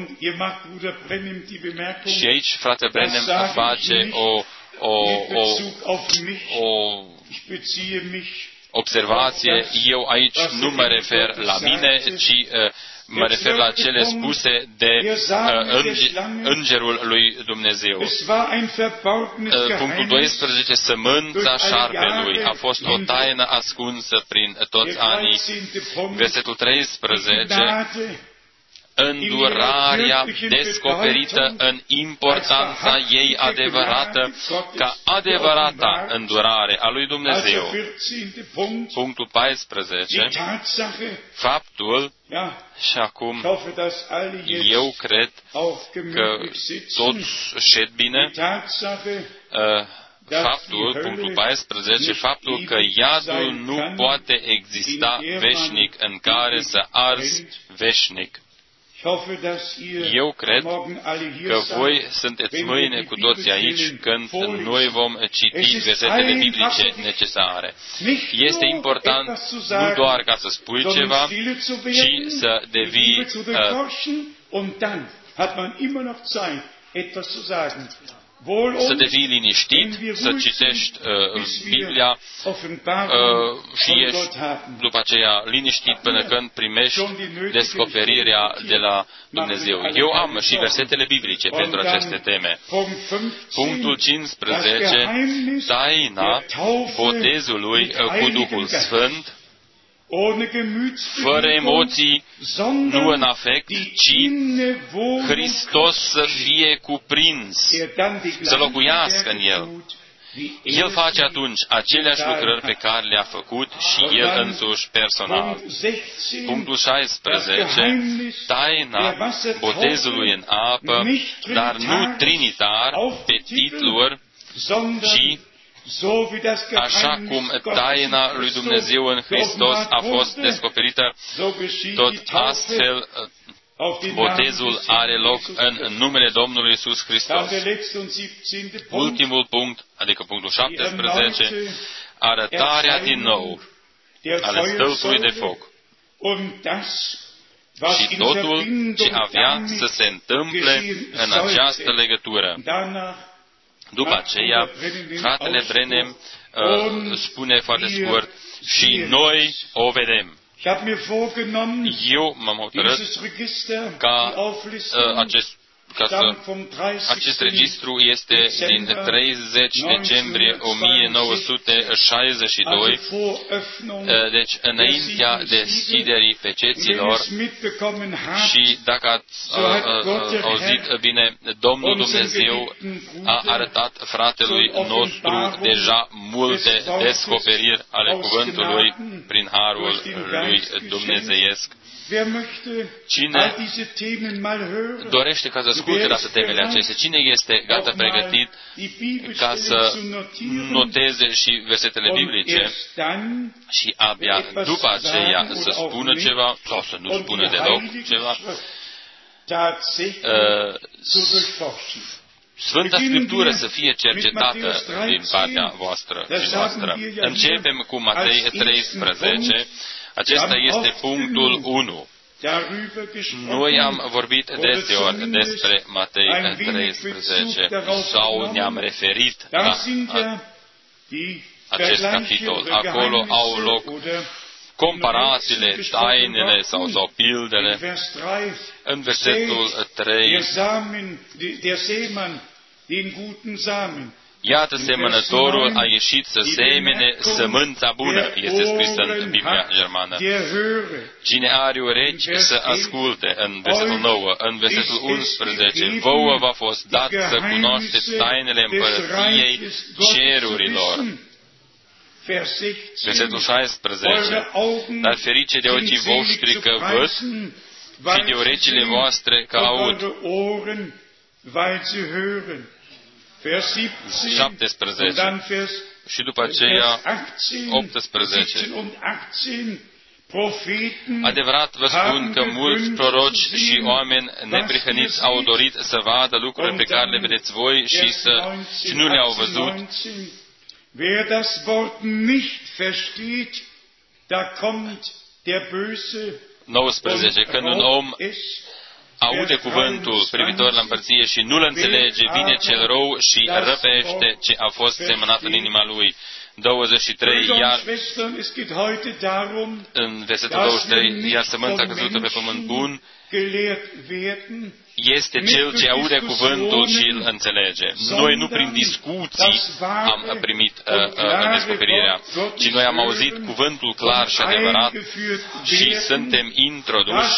Și aici frate Branham face o, o, o, o observație. Eu aici nu mă refer la mine, ci uh, mă refer la cele spuse de uh, înge, Îngerul lui Dumnezeu. Uh, punctul doisprezece, sămânța șarpelui a fost o taină ascunsă prin toți anii. Versetul treisprezece, îndurarea descoperită în importanța ei adevărată, ca adevărata îndurare a lui Dumnezeu. Punctul paisprezece, faptul, și acum eu cred că toți șed bine, faptul, punctul paisprezece, faptul că iadul nu poate exista veșnic în care să arzi veșnic. Eu cred că voi sunteți mâine cu toții aici când noi vom citi versetele biblice necesare. Este important nu doar ca să spui ceva, ci să devii să devii liniștit, să citești uh, Biblia uh, și ești după aceea liniștit până când primești descoperirea de la Dumnezeu. Eu am și versetele biblice pentru aceste teme. Punctul cincisprezece, taina botezului cu Duhul Sfânt, fără emoții, nu în afect, ci Hristos să fie cuprins, să locuiască în El. El face atunci aceleași lucrări pe care le-a făcut și El însuși personal. Punctul șaisprezece, taina botezului în apă, dar nu trinitar pe titluri, ci așa cum taina lui Dumnezeu în Hristos a fost descoperită, tot astfel botezul are loc în numele Domnului Iisus Hristos. Ultimul punct, adică punctul șaptesprezece, arătarea din nou ale stâlpului de foc. Și totul ce avea să se întâmple în această legătură. După aceea, fratele Brenem uh, spune foarte scurt, și noi o vedem. Eu m-am hotărât ca uh, acest ca să, acest registru este din treizeci decembrie o mie nouă sute șaizeci și doi, deci înaintea deschiderii peceților, și dacă ați auzit bine, Domnul Dumnezeu a arătat fratelui nostru deja multe descoperiri ale cuvântului prin harul lui dumnezeiesc. Cine dorește ca să asculte la temele acestea? Cine este gata pregătit ca să noteze și versetele biblice și abia după aceea să spună ceva sau să nu spună deloc ceva? Sfânta Scriptură să fie cercetată din partea voastră și noastră. Începem cu Matei treisprezece. Acesta este punctul unu. Noi am vorbit deseori despre Matei treisprezece sau ne-am referit la acest capitol. Acolo au loc comparațiile, tainele sau, sau pildele. În versetul trei, iată, semănătorul a ieșit să semene sămânța bună, este scris în Biblia germană. Cine are urechi să asculte, în versetul nouă, în versetul unsprezece, vouă v-a fost dat să cunoașteți tainele împărăției cerurilor. Versetul șaisprezece, dar ferice de ochii voștri că văd și de urechile voastre că aud. șaptesprezece și după aceea optsprezece. Adevărat vă spun că mulți proroci și oameni neprihăniți au dorit să vadă lucrurile pe care le vedeți voi și, să, și nu le-au văzut. nouăsprezece. Când un om aude cuvântul privitor la împărție și nu-l înțelege, vine cel rău și răpește ce a fost semănat în inima lui. douăzeci și trei, iar în versetul douăzeci și trei, iar sămânța căzută pe pământ bun este cel ce aude cuvântul și îl înțelege. Noi nu prin discuții am primit uh, uh, descoperirea, ci noi am auzit cuvântul clar și adevărat și suntem introduși.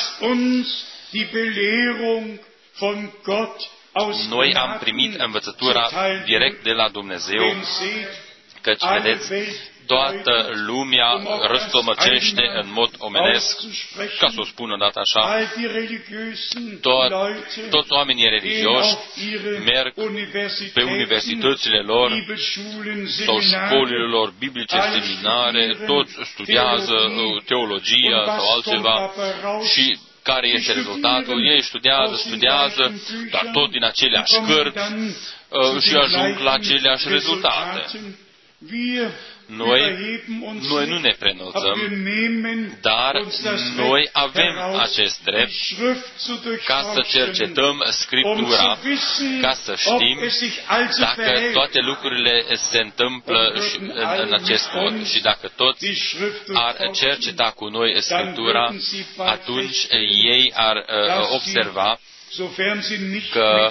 Noi am primit învățătura direct de la Dumnezeu, căci, vedeți, toată lumea răstămăcește în mod omenesc, ca să o spun odată așa, tot, toți oamenii religioși merg pe universitățile lor sau școlile lor biblice, seminare, toți studiază teologia sau altceva și care este rezultatul? Ei studiază, studiază, dar tot din aceleași cărți și ajung la aceleași rezultate. Noi, noi nu ne prenunțăm, dar noi avem acest drept ca să cercetăm Scriptura, ca să știm dacă toate lucrurile se întâmplă în, în acest mod. Și dacă toți ar cerceta cu noi Scriptura, atunci ei ar uh, observa că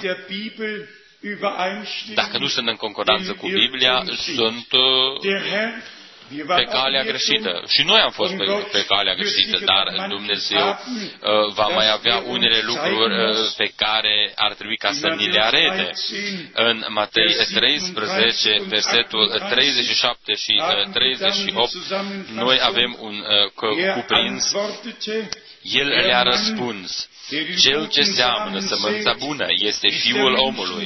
dacă nu sunt în concordanță cu Biblia, sunt pe calea greșită. Și noi am fost pe, pe calea greșită, dar Dumnezeu uh, va mai avea unele lucruri uh, pe care ar trebui ca să ni le arete. În Matei treisprezece, versetul treizeci și șapte și uh, treizeci și opt, noi avem un uh, cuprins. El le-a răspuns: cel ce seamănă sămânța bună este Fiul omului.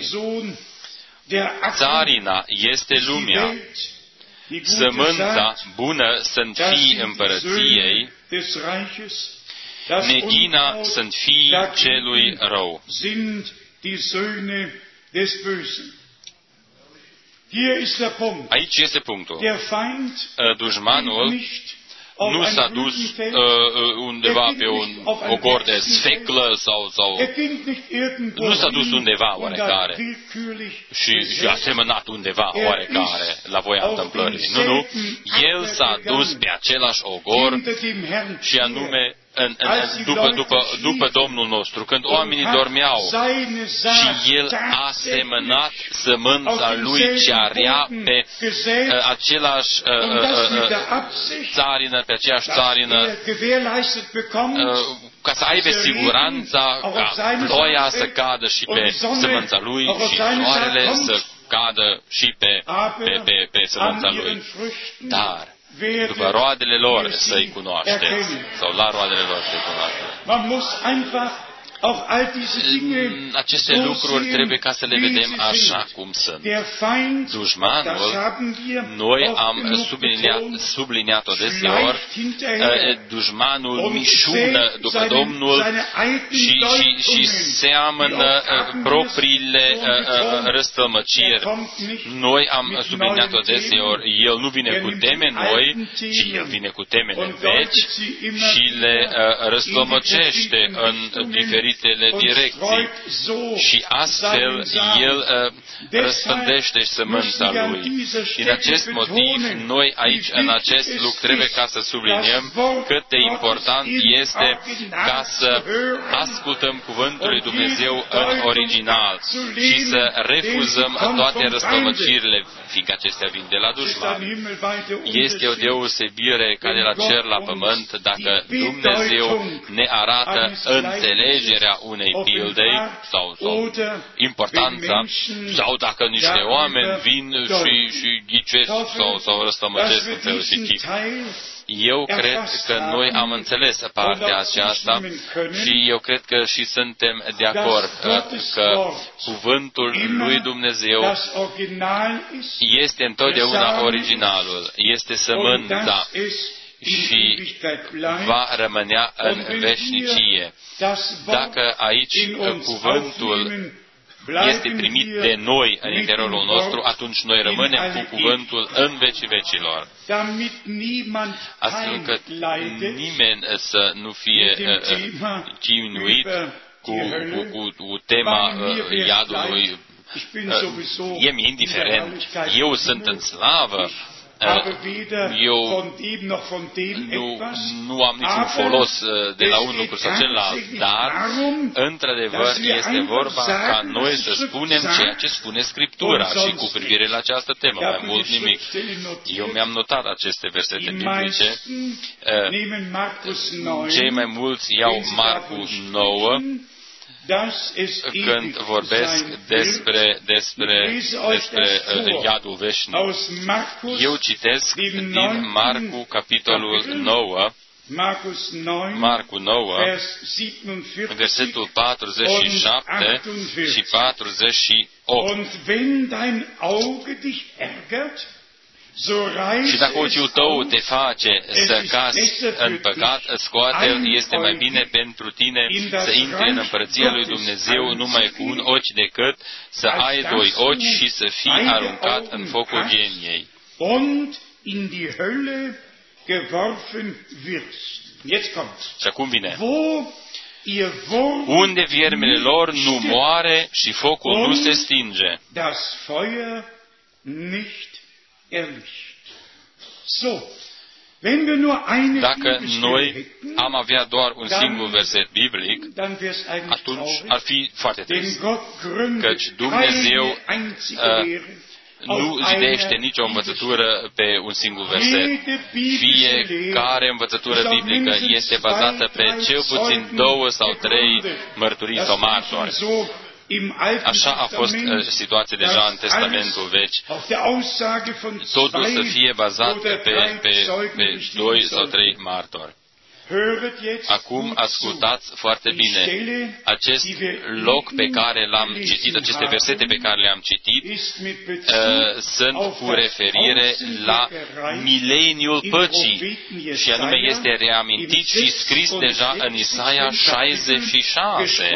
Țarina este lumea. Sămânța bună sunt fii împărăției. Neghina sunt fii celui rău. Aici este punctul. Dușmanul nu s-a dus uh, undeva pe un ogor de sfeclă sau, sau nu s-a dus undeva oarecare și, și a semănat undeva oarecare la voia întâmplării. Nu, nu. El s-a dus pe același ogor și anume în, în, după, după, după Domnul nostru, când oamenii dormeau și El a semănat sămânța Lui ce area pe uh, același uh, uh, țarină, pe aceeași țarină, uh, ca să aibă siguranța ca ploaia să cadă și pe sămânța Lui și soarele să cadă și pe, pe, pe, pe sămânța Lui. Dar după roadele lor să-i cunoașteți, sau la roadele lor să-i cunoașteți. Aceste lucruri trebuie ca să le vedem așa cum sunt. Dușmanul, noi am subliniat, subliniat-o deseori, dușmanul mișună după Domnul și, și, și seamănă propriile răstălmăciri. Noi am subliniat-o deseori, el nu vine cu teme noi, ci el vine cu temele vechi și le răstălmăcește în diferite direcții și astfel el uh, răspândește sămânța lui. Din acest motiv, noi aici, în acest lucru, trebuie ca să subliniem cât de important este ca să ascultăm Cuvântul lui Dumnezeu în original și să refuzăm toate răstălmăcirile, fiindcă acestea vin de la dușman. Este o deosebire ca de la cer la pământ dacă Dumnezeu ne arată înțelegerea unei pildei sau, sau importanța, sau dacă niște oameni vin și, și ghicesc sau, sau răstămăcesc în felul și chip. Eu cred că noi am înțeles partea aceasta și eu cred că și suntem de acord că, că Cuvântul lui Dumnezeu este întotdeauna originalul, este sămânța și va rămânea în veșnicie. Dacă aici Cuvântul este primit de noi în interiorul nostru, atunci noi rămânem cu Cuvântul în vecii vecilor. Astfel încât nimeni să nu fie chinuit cu, cu, cu, cu tema iadului. E-mi indiferent. Eu sunt în slavă. Eu nu, nu am niciun folos de la un lucru sau celălalt, dar, într-adevăr, este vorba ca noi să spunem ceea ce spune Scriptura și cu privire la această temă, mai mult nimic. Eu mi-am notat aceste versete biblice. Cei mai mulți iau Marcu nouă, când vorbesc despre, despre, despre uh, iadul veșnic. Eu citesc din Marcu, capitolul nouă, Marcu nouă, versetul patruzeci și șapte și patruzeci și opt. Și dacă ochiul tău te face să cazi în păcat, scoate-l, este mai bine pentru tine să intri în împărăția lui Dumnezeu numai cu un ochi decât să ai doi ochi și să fii aruncat în focul ghieniei. Și acum vine. Unde viermele lor nu moare și focul nu se stinge. Dacă noi am avea doar un singur verset biblic, atunci ar fi foarte trist, căci Dumnezeu uh, nu zidește nicio învățătură pe un singur verset. Fiecare învățătură biblică este bazată pe cel puțin două sau trei mărturii sau martori. Așa a fost uh, situația deja în Testamentul Vechi. Totul să fie bazat pe, pe, pe doi sau trei martori. Acum ascultați foarte bine. Acest loc pe care l-am citit, aceste versete pe care le-am citit, uh, sunt cu referire la mileniul păcii. Și anume este reamintit și scris deja în Isaia șaizeci și șase.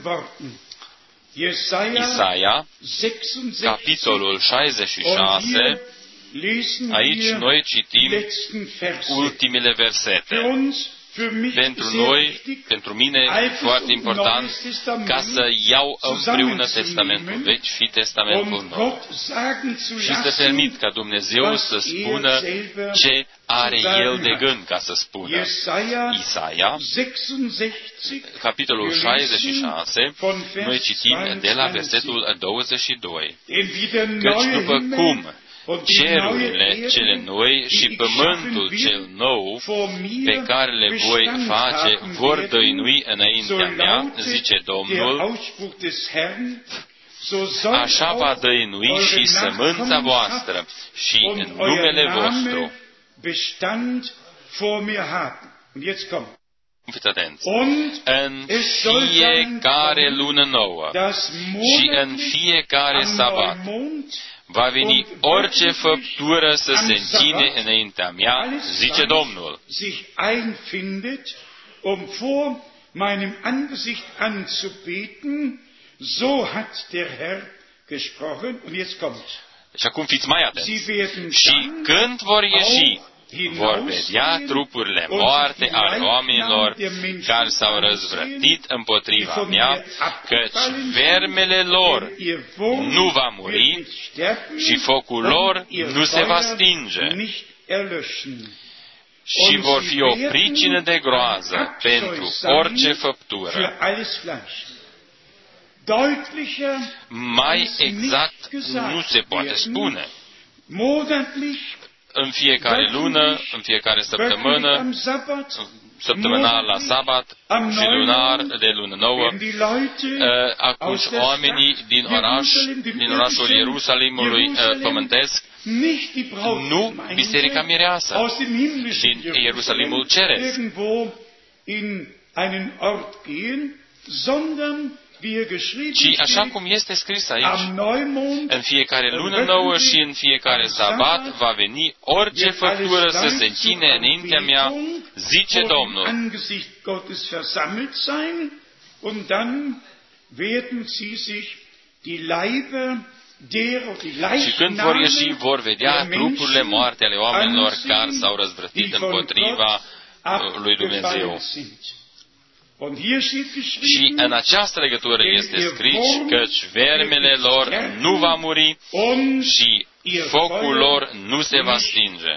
Isaia, capitolul șaizeci și șase, aici noi citim ultimele versete. Pentru noi, pentru mine, e foarte important ca să iau împreună Testamentul Vechi și Testamentul Nou și să permit ca Dumnezeu să spună ce are El de gând ca să spună. Isaia, capitolul șaizeci și șase, noi citim de la versetul douăzeci și doi. Căci după cum cerurile cele noi și pământul cel nou pe care le voi face vor dăinui înaintea mea, zice Domnul, așa va dăinui și sămânța voastră și în numele vostru. Fiți atenți. În fiecare lună nouă și în fiecare sabat va veni orice făptură să se închine înaintea mea, zice Domnul. Și acum fiți mai atenți. Și când vor ieși, vor vedea trupurile moarte ale oamenilor care s-au răzvrătit împotriva mea, căci vermele lor nu va muri și focul lor nu se va stinge. Și vor fi o pricină de groază pentru orice făptură. Mai exact nu se poate spune. În fiecare lună, în fiecare săptămână, săptămânal la sabat și lunar de lună nouă, atunci oamenii din oraș, din orașul Ierusalimului pământesc, nu Biserica Mireasă, din Ierusalimul Ceresc, ci așa cum este scris aici, în fiecare lună nouă și în fiecare sabat va veni orice făptură să se închine înaintea mea, zice Domnul. Și când vor ieși, vor vedea trupurile moarte ale oamenilor care s-au răzvrătit împotriva lui Dumnezeu. Și în această legătură este scris căci vermele lor nu va muri și focul lor nu se va stinge.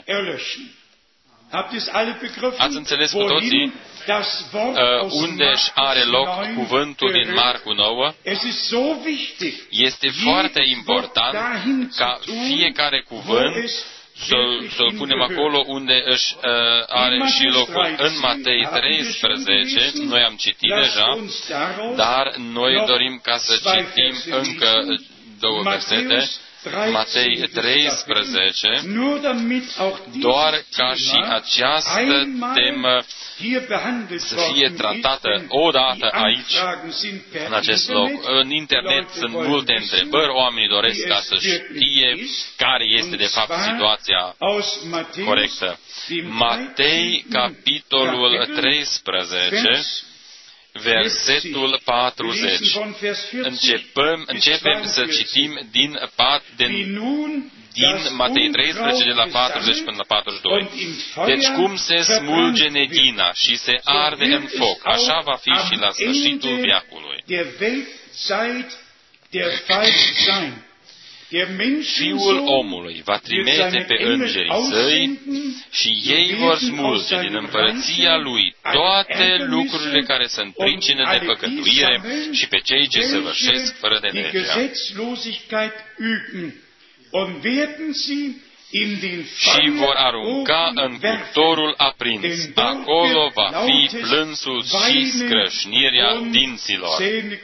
Ați înțeles cu toții uh, unde își are loc cuvântul din Marcu nouă? Este foarte important ca fiecare cuvânt să-l, să-l punem acolo unde își uh, are și locul. În Matei treisprezece, noi am citit deja, dar noi dorim ca să citim încă două versete. Matei treisprezece, doar ca și această temă să fie tratată odată aici, în acest loc. În internet sunt multe întrebări, oamenii doresc ca să știe care este de fapt situația corectă. Matei, capitolul treisprezece, versetul patruzeci. Începem, începem să citim din, din, din Matei treisprezece, de la patruzeci până la patruzeci și doi. Deci cum se smulge neghina și se arde în foc, așa va fi și la sfârșitul veacului. Fiul omului va trimite pe îngerii săi și ei vor smulge din împărăția lui toate lucrurile care sunt pricină de păcătuire și pe cei ce săvârșesc fără de legea. Și vor arunca în cuptorul aprins. Acolo va fi plânsul și scrâșnirea dinților.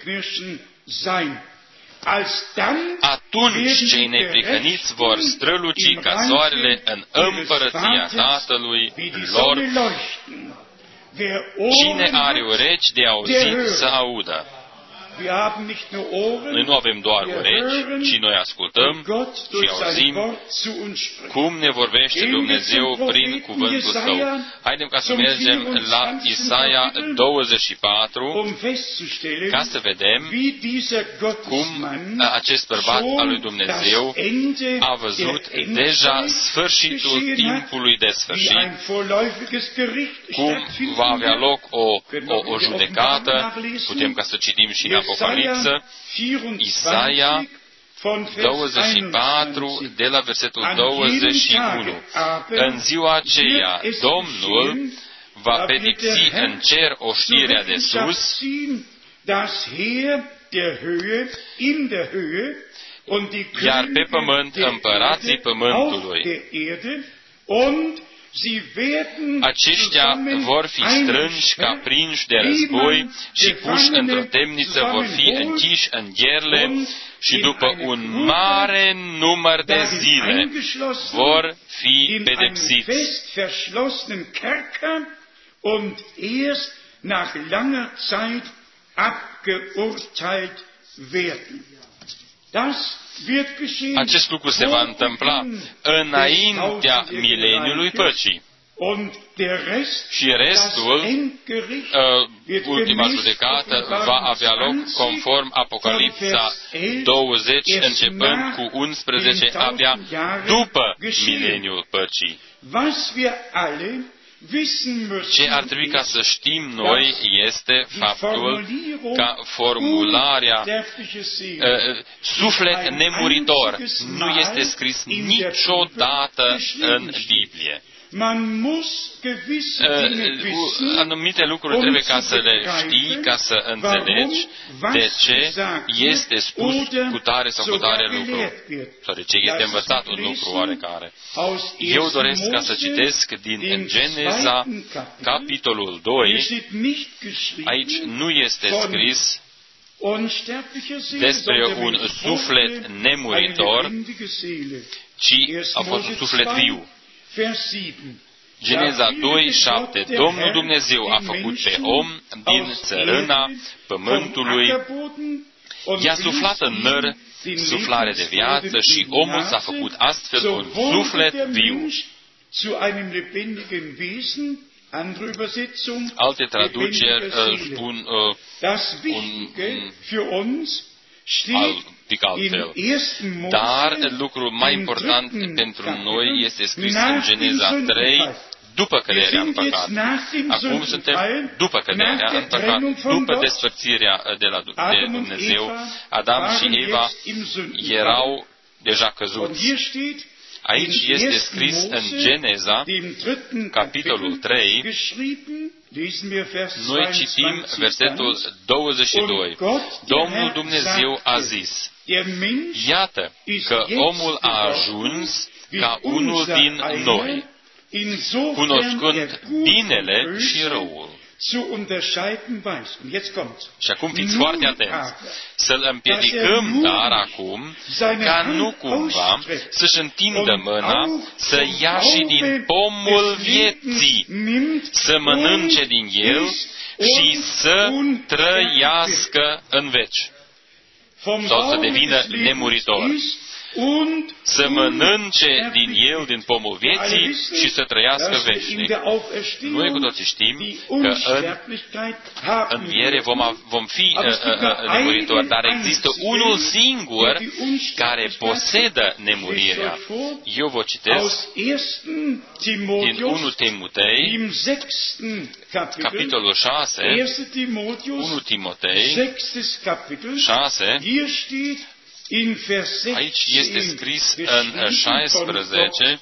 Atunci cei neprihăniți vor străluci ca soarele în împărăția Tatălui lor. Cine are urechi de auzit să audă. Noi nu avem doar urechi, ci noi ascultăm și auzim cum ne vorbește Dumnezeu prin cuvântul Său. Haidem ca să mergem la Isaia douăzeci și patru, ca să vedem cum acest bărbat al lui Dumnezeu a văzut deja sfârșitul timpului de sfârșit, cum va avea loc o, o, o judecată. Putem ca să citim și în Apocalipsă, Isaia douăzeci și patru, de la versetul douăzeci și unu. În ziua aceea, Domnul va pedepsi în cer oștirea de sus, iar pe pământ împărații pământului. Aceștia vor fi strânși ca prinși de război și puși într-o temniță, vor fi închiși în gherle și după un mare număr de zile vor fi pedepsiți. Acest lucru se va întâmpla înaintea mileniului păcii. Și restul, uh, ultima judecată, va avea loc conform Apocalipsa douăzeci, începând cu unsprezece, abia după mileniul păcii. Ce ar trebui ca să știm noi este faptul că formularea uh, suflet nemuritor nu este scris niciodată în Biblie. Uh, anumite lucruri trebuie ca să le știi, ca să înțelegi de ce este spus cu tare sau cu tare lucru, sau de ce este învățat un lucru oarecare. Eu doresc ca să citesc din Geneza, capitolul doi. Aici nu este scris despre un suflet nemuritor, ci a fost un suflet viu. Geneza doi, șapte. Domnul Dumnezeu a făcut pe om din țărâna pământului, i-a suflat în năr suflare de viață și omul s-a făcut astfel un suflet viu. Alte traduceri uh, spun uh, un, un al, pic altfel. Dar lucrul mai important pentru noi este scris în Geneza trei, după căderea în păcat. Acum suntem după căderea în păcat, după despărțirea de la de Dumnezeu. Adam și Eva erau deja căzuți. Aici este scris în Geneza, capitolul trei, noi citim versetul douăzeci și doi. Domnul Dumnezeu a zis: iată că omul a ajuns ca unul din noi, cunoscând binele și răul. Și acum fiți foarte atenți. Să-l împiedicăm, dar acum, ca nu cumva să-și întindă mâna, să ia și din pomul vieții, să mănânce din el și să trăiască în veci. Sau să devină nemuritor. Să mănânce din el, din pomul vieții și să trăiască veșnic. Noi cu toții știm că în înviere vom, vom fi uh, uh, nemuritori, dar există unul singur care posedă nemurirea. Eu vă citesc din unu Timotei, capitolul șase, unu Timotei șase, aici este scris în șaisprezece,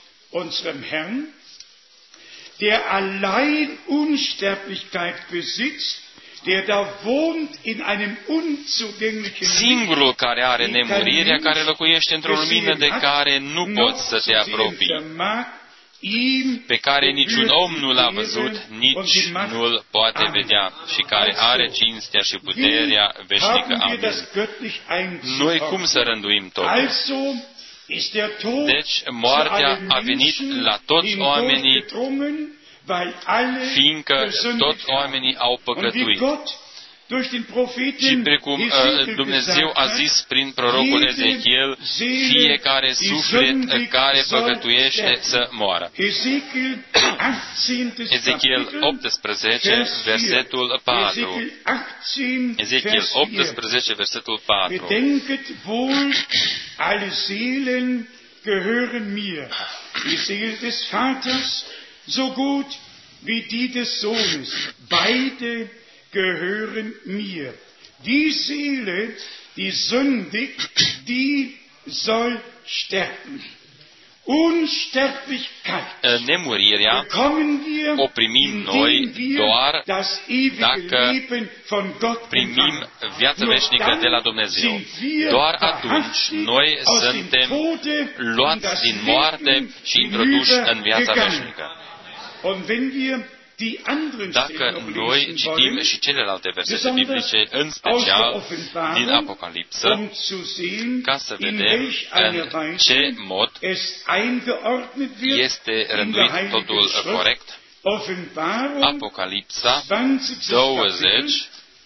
der allein Unsterblichkeit besitzt, der da wohnt in einem unzugänglichen singurul care are nemurirea, care locuiește într-o lumină de care nu poți să te apropii, pe care niciun om nu l-a văzut, nici nu-l poate vedea și care are cinstea și puterea veșnică. Amin. Noi cum să rânduim totul? Deci, moartea a venit la toți oamenii, fiindcă toți oamenii au păcătuit. Și precum uh, Dumnezeu a zis prin prorocul Ezechiel, fiecare suflet care păcătuiește să moară. Ezechiel optsprezece, versetul patru. Ezechiel optsprezece, versetul patru. Bedenket wohl, alle Seelen gehören mir. Die Seele des Vaters, so gut wie die des Sohnes. Beide gehören mir. Die Seele, die sündigt, die soll sterben. Unsterblichkeit nemurirea o primim noi doar dacă primim viața veșnică de la Dumnezeu. Doar atunci noi suntem luați din moarte și introduși în viața veșnică. Dacă noi citim și celelalte versete biblice, în special din Apocalipsă, ca să vedem în ce mod este rânduit totul corect, Apocalipsa douăzeci,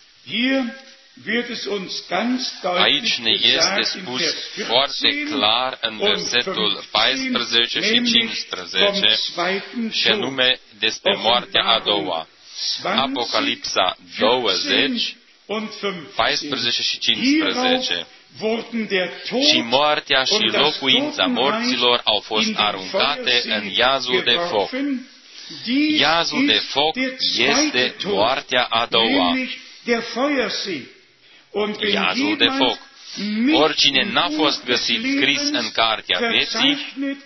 aici ne este spus foarte clar în versetul paisprezece și cincisprezece, și anume despre moartea a doua. Apocalipsa douăzeci, paisprezece și cincisprezece. Și moartea și locuința morților au fost aruncate în iazul de foc. Iazul de foc este moartea a doua. Iazul de foc. Oricine n-a fost găsit scris în cartea vieții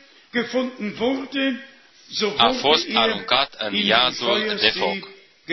a fost aruncat în iazul de foc.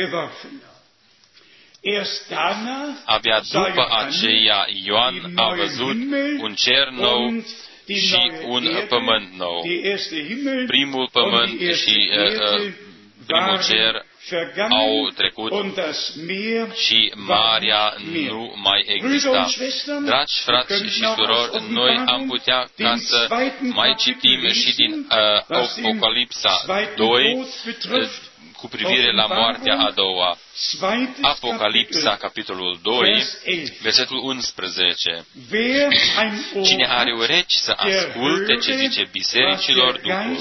Abia după aceea Ioan a văzut un cer nou și un pământ nou. Primul pământ și uh, primul cer au trecut și marea nu mai exista. Dragi frați și surori, noi am putea ca să mai citim și din uh, Apocalipsa doi cu privire la moartea a doua. Apocalipsa, capitolul doi, versetul unsprezece. Cine are urechi să asculte ce zice bisericilor Duhul,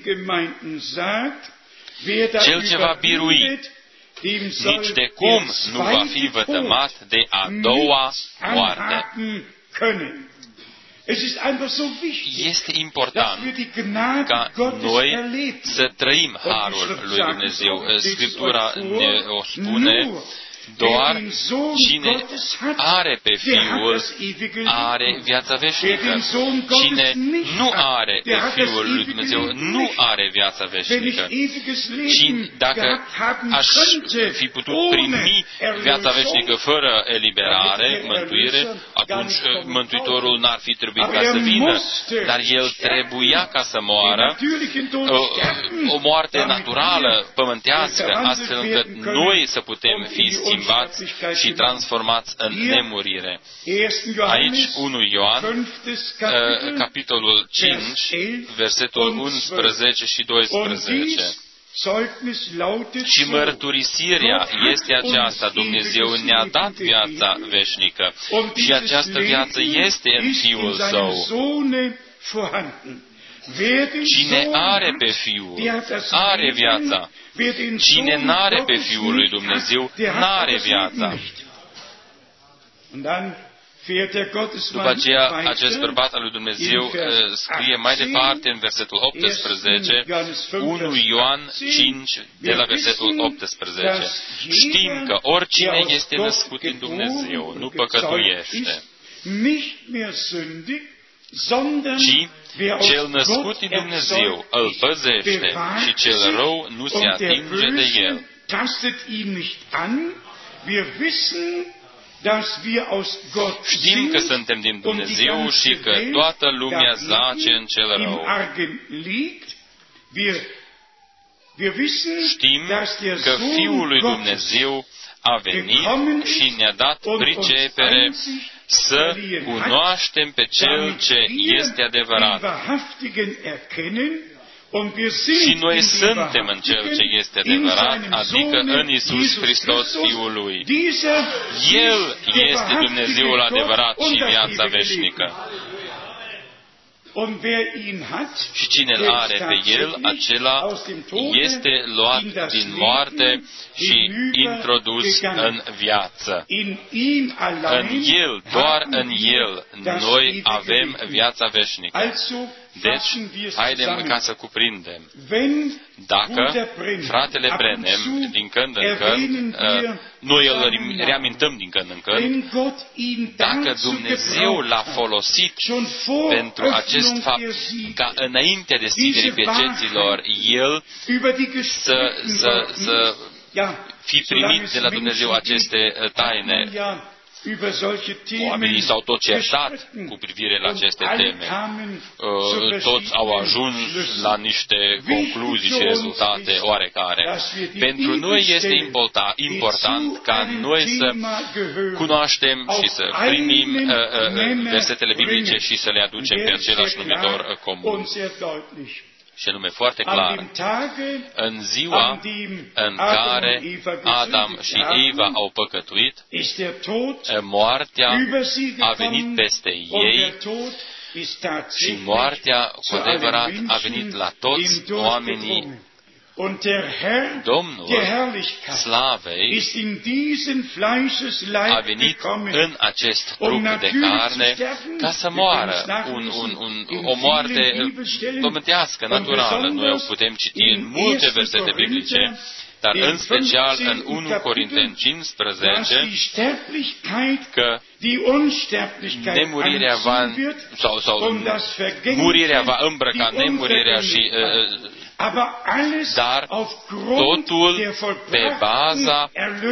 cel ce va birui, nici de cum nu va fi vătămat de a doua moarte. Este important ca noi să trăim harul lui Dumnezeu. Scriptura ne o spune Doar cine are pe Fiul are viața veșnică. Cine nu are pe Fiul lui Dumnezeu nu are viața veșnică. Și dacă aș fi putut primi viața veșnică fără eliberare, mântuire, atunci Mântuitorul n-ar fi trebuit ca să vină, dar El trebuia ca să moară, o, o moarte naturală, pământească, astfel încât noi să putem fi schimbați și transformați în nemurire. Aici, unu Ioan, capitolul cinci, versetul unsprezece și doisprezece. Și mărturisirea este aceasta: Dumnezeu ne-a dat viața veșnică și această viață este în Fiul Său. Cine are pe Fiul, are viața. Cine n-are pe Fiul lui Dumnezeu, n-are viața. După aceea, acest bărbat al lui Dumnezeu scrie mai departe în versetul optsprezece, unu Ioan cinci, de la versetul optsprezece. Știm că oricine este născut din Dumnezeu nu păcătuiește, ci cel născut din Dumnezeu îl păzește și cel rău nu se atinge de el. Știm că suntem din Dumnezeu și că toată lumea zace în cel rău. Știm că Fiul lui Dumnezeu a venit și ne-a dat pricepere să cunoaștem pe Cel ce este adevărat. Și noi suntem în Cel ce este adevărat, adică în Iisus Hristos, Fiul Lui. El este Dumnezeul adevărat și viața veșnică. Și cine îl are pe El, acela este luat din moarte și introdus în viață. În El, doar în El, noi avem viața veșnică. Deci, haidem ca să cuprindem. Dacă fratele Branham, din când în când, noi îl reamintăm din când în când, dacă Dumnezeu l-a folosit pentru acest fapt, ca înainte deschiderii peceților, El să, să, să fi primit de la Dumnezeu aceste taine, oamenii s-au tot certat cu privire la aceste teme. Toți au ajuns la niște concluzii și rezultate oarecare. Pentru noi este important ca noi să cunoaștem și să primim versetele biblice și să le aducem pe același numitor comun. Și anume foarte clar, în ziua în care Adam și Eva au păcătuit, moartea a venit peste ei și moartea, cu adevărat, a venit la toți oamenii. Domnul slavei a venit în acest trup de carne ca să moară un, un, un, o moarte pământească, naturală. Noi o putem citi în multe versete biblice, dar în special în unu Corinteni cincisprezece, că nemurirea va, sau, sau murirea va îmbrăca nemurirea și uh, dar totul pe baza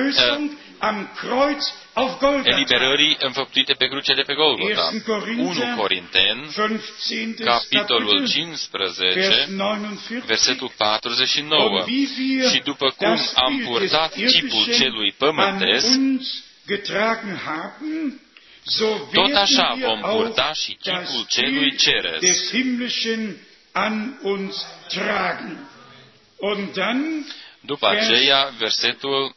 uh, eliberării înfăptuite pe cruce de pe Golgota. unu Corinteni, capitolul cincisprezece, versetul patruzeci și nouă. Și după cum am purtat chipul celui pământesc, tot așa vom purta și chipul celui ceresc. An uns tragen. Und dann, după aceea, versetul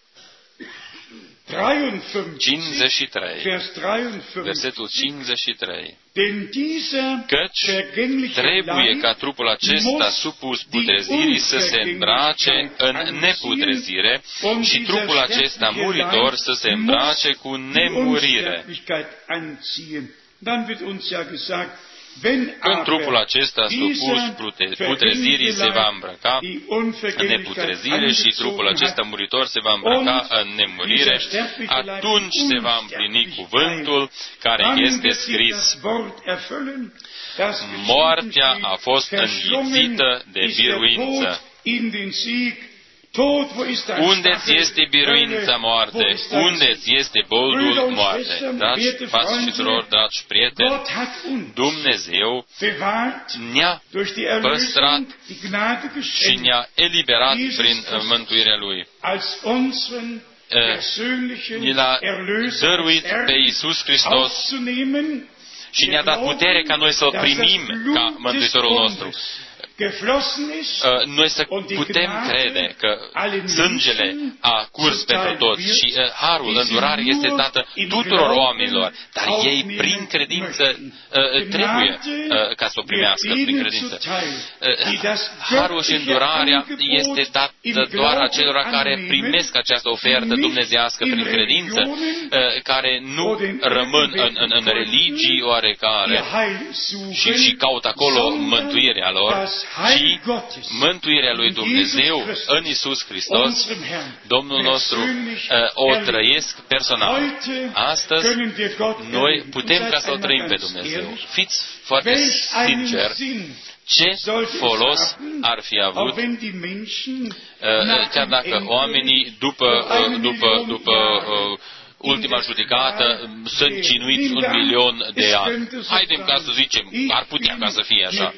cincizeci și trei. Versetul cincizeci și trei. Căci trebuie ca trupul acesta supus putrezirii să se îmbrace în neputrezire și trupul acesta muritor să se îmbrace cu nemurire. Când trupul acesta supus putrezirii se va îmbrăca în neputrezire și trupul acesta muritor se va îmbrăca în nemurire, atunci se va împlini cuvântul care este scris. Moartea a fost înghițită de biruință. Unde-ți este biruința, moarte? Unde-ți este boldul, moarte? Dragi frați și surori, dragi prieteni, Dumnezeu ne-a păstrat și ne-a eliberat prin mântuirea Lui. Ne l-a dăruit pe Iisus Hristos și ne-a dat putere ca noi să-L primim ca Mântuitorul nostru. Noi să putem crede că sângele a curs pentru toți și harul, îndurarea este dată tuturor oamenilor, dar ei prin credință trebuie ca să o primească prin credință. Harul și îndurarea este dată doar acelora care primesc această ofertă dumnezeiască prin credință, care nu rămân în, în, în religii oarecare și, și caută acolo mântuirea lor, și mântuirea lui Dumnezeu în Iisus Hristos, Domnul nostru, o trăiesc personal. Astăzi, noi putem ca să o trăim pe Dumnezeu. Fiți foarte sinceri, ce folos ar fi avut, chiar dacă oamenii, după, după, după ultima judecată, sunt cinuiți un milion de ani. Haidem ca să zicem, ar putea ca să fie așa.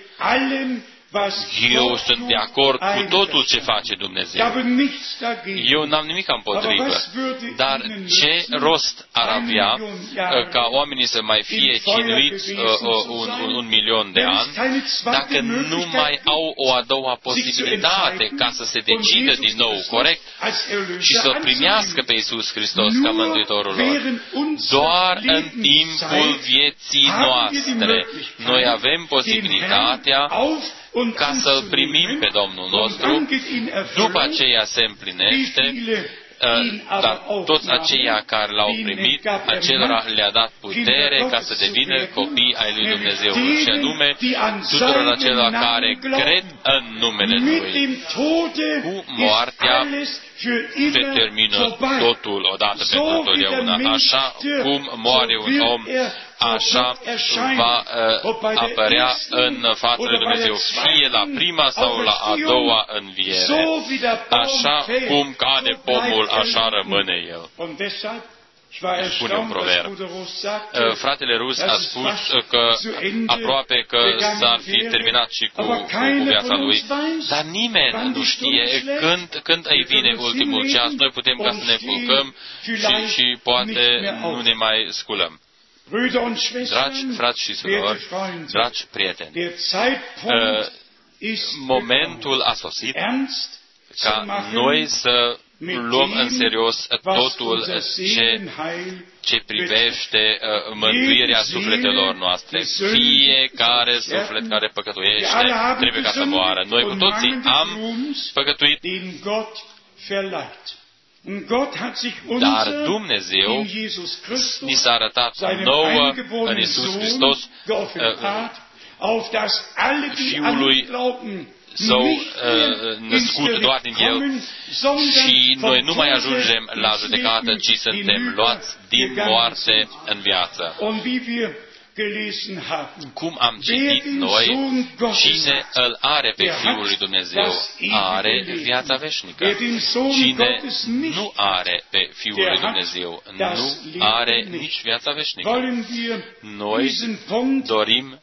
Eu sunt de acord cu totul ce face Dumnezeu. Eu n-am nimic împotrivă. Dar ce rost ar avea ca oamenii să mai fie cinuiți un, un, un milion de ani dacă nu mai au o a doua posibilitate ca să se decidă din nou corect și să primească pe Iisus Hristos ca Mântuitorul lor? Doar în timpul vieții noastre noi avem posibilitatea ca să-L primim pe Domnul nostru, după aceea se împlinește, dar toți aceia care L-au primit, acelora le-a dat putere ca să devină copii ai lui Dumnezeu, și anume tuturor acelor care cred în numele Lui. Cu moartea se termină totul odată pentru totdeauna. Așa cum moare un om, așa va uh, apărea în fața lui Dumnezeu, fie la prima sau la a doua înviere. Așa cum cade pomul, așa rămâne el. Spune un proverb. Uh, fratele Rus a spus că aproape că s-ar fi terminat și cu, cu, cu viața lui, dar nimeni nu știe când, când îi vine ultimul ceas. Noi putem ca să ne culcăm și, și poate nu ne mai sculăm. Dragi frați și surori, dragi prieteni, momentul a sosit ca noi să luăm în serios totul ce, ce privește mântuirea sufletelor noastre. Fiecare suflet care păcătuiește trebuie ca să moară. Noi cu toții am păcătuit, dar Dumnezeu ni s-a arătat nouă în Iisus Hristos, Fiului Său născut doar din El, și noi nu mai ajungem la judecată, ci suntem luați din moarte în viață. Cum am citit noi, cine îl are pe Fiul lui Dumnezeu are viața veșnică. Cine nu are pe Fiul lui Dumnezeu nu are nici viața veșnică. Noi dorim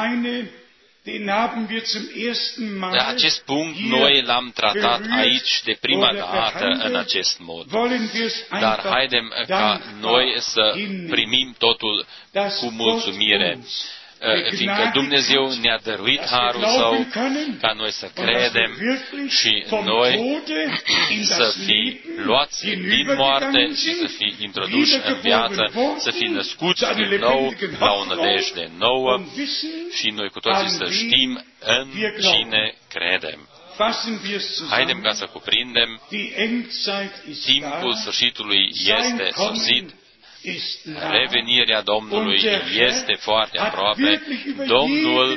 acest punct, noi l-am tratat aici de prima dată în acest mod. Dar haidem ca noi să primim totul cu mulțumire, fiindcă Dumnezeu ne-a dăruit harul Său ca noi să credem și noi să fim luați din moarte și să fim introduși în viață, să fim născuți din nou la o nădejde nouă și noi cu toții să știm în cine credem. Haidem ca să cuprindem, timpul sfârșitului este sosit, Revenirea Domnului este foarte aproape. Domnul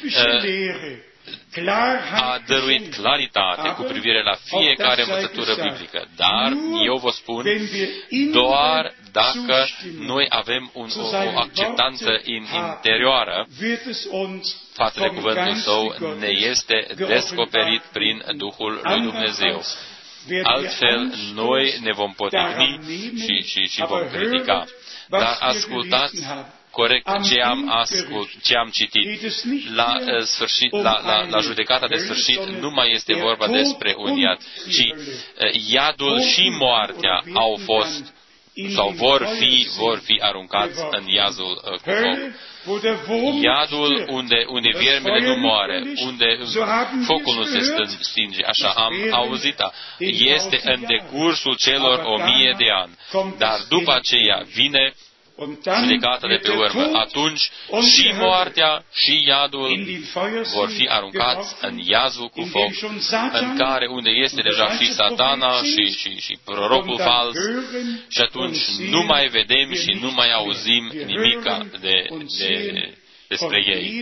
a dăruit claritate cu privire la fiecare învățătură biblică. Dar, eu vă spun, doar dacă noi avem un, o, o acceptanță interioară față de cuvântul Său, ne este descoperit prin Duhul lui Dumnezeu. Altfel, noi ne vom poticni și, și, și vom critica. Dar ascultați corect ce am, ascult, ce am citit. La, uh, sfârșit, la, la, la judecata de sfârșit nu mai este vorba despre un iad, ci uh, iadul și moartea au fost sau vor fi, vor fi aruncați în iazul uh, cu foc. Iadul unde, unde viermele nu moare, unde focul nu se stinge, așa am auzit, este în decursul celor o mie de ani. Dar după aceea vine judecata de pe urmă. Atunci și moartea și iadul vor fi aruncați în iazul cu foc, în care unde este deja și Satana și, și, și prorocul fals, și atunci nu mai vedem și nu mai auzim nimic de, de, despre ei.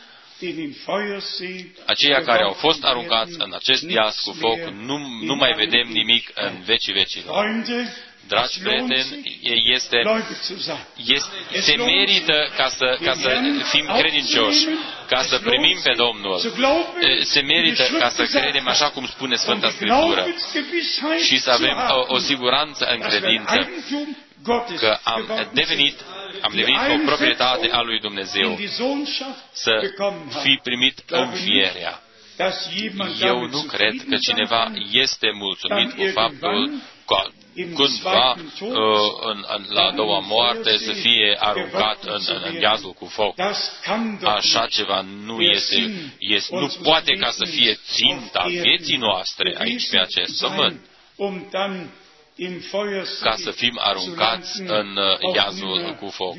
Aceia care au fost aruncați în acest iaz cu foc, nu, nu mai vedem nimic în vecii vecilor. Dragi prieteni, este, este, se merită ca să, ca să fim credincioși, ca să primim pe Domnul. Se merită ca să credem așa cum spune Sfânta Scriptură și să avem o, o siguranță în credință că am devenit, am devenit o proprietate a lui Dumnezeu, să fi primit înfierea. Eu nu cred că cineva este mulțumit cu faptul că cândva în, în, la a doua moarte să fie aruncat în, în, în iazul cu foc. Așa ceva nu este, este, nu poate ca să fie ținta vieții noastre aici pe acest pământ, ca să fim aruncați în iazul cu foc.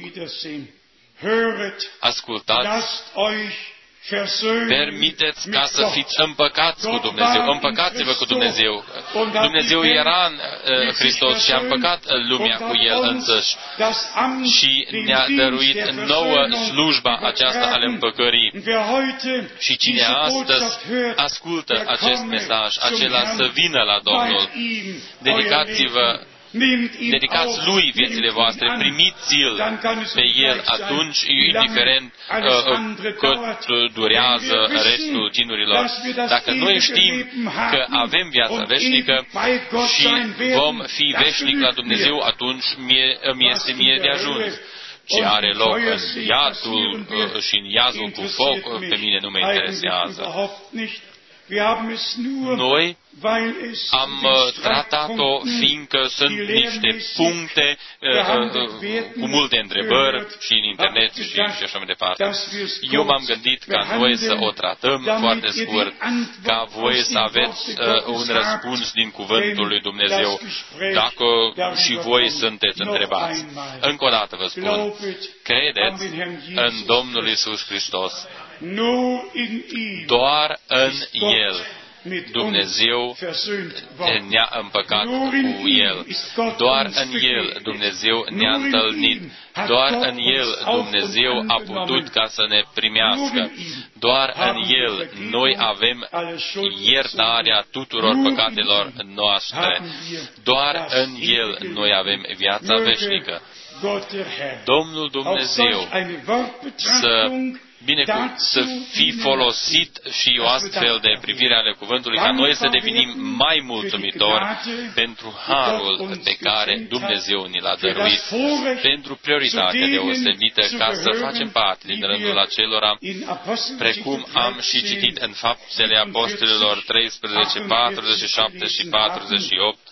Ascultați, permiteți ca să fiți împăcați cu Dumnezeu. Împăcați-vă cu Dumnezeu. Dumnezeu era în uh, Hristos și a împăcat lumea cu El însăși și ne-a dăruit nouă slujba aceasta ale împăcării. Și cine astăzi ascultă acest mesaj, acela să vină la Domnul. Dedicați-vă Dedicați Lui viețile voastre, primiți-L pe El atunci, indiferent uh, cât durează restul chinurilor. Dacă noi știm că avem viața veșnică și vom fi veșnic la Dumnezeu, atunci mie, îmi este mie de ajuns. Ce are loc în iadul uh, și în iazul cu foc, pe mine nu mă interesează. Noi am tratat-o fiindcă sunt niște puncte uh, cu multe întrebări și în internet și, și așa mai departe. Eu m-am gândit ca noi să o tratăm foarte scurt, ca voi să aveți uh, un răspuns din Cuvântul lui Dumnezeu, dacă și voi sunteți întrebați. Încă o dată vă spun, credeți în Domnul Iisus Hristos. Doar în El Dumnezeu ne-a împăcat cu El. Doar în El Dumnezeu ne-a întâlnit. Doar în El Dumnezeu a putut ca să ne primească. Doar în El noi avem iertarea tuturor păcatelor noastre. Doar în El noi avem viața veșnică. Domnul Dumnezeu să Bine, să fi folosit și o astfel de privire ale cuvântului, ca noi să devenim mai mulțumitori pentru harul pe care Dumnezeu ni l-a dăruit, pentru prioritatea deosebită, ca să facem parte din rândul acelora, precum am și citit în Faptele Apostolilor treisprezece, patruzeci și șapte și patruzeci și opt,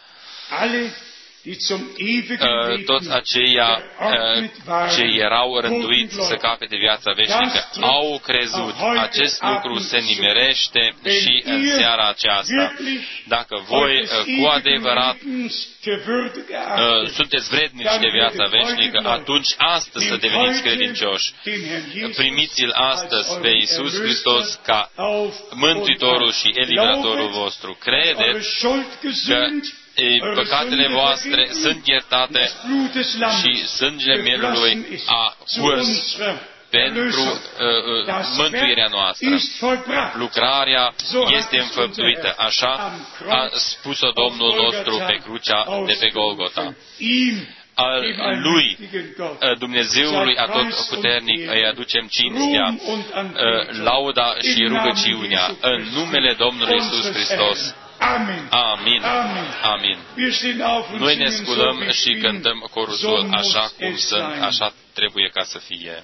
Uh, toți aceia uh, ce erau rânduiți să capete viața veșnică au crezut. Acest lucru se nimerește și în seara aceasta. Dacă voi uh, cu adevărat uh, sunteți vrednici de viața veșnică, atunci astăzi să deveniți credincioși. Primiți-L astăzi pe Iisus Hristos ca Mântuitorul și Eliminatorul vostru. Credeți că păcatele voastre sunt iertate și sângele mielului a curs pentru uh, mântuirea noastră. Lucrarea este înfăptuită, așa a spus-o Domnul nostru pe crucea de pe Golgota. Al lui, Dumnezeului Atotputernic, îi aducem cinstea, lauda și rugăciunea în numele Domnului Iisus Hristos. Amin. Amin. Noi ne sculăm și cântăm corusul așa cum sunt, așa trebuie ca să fie.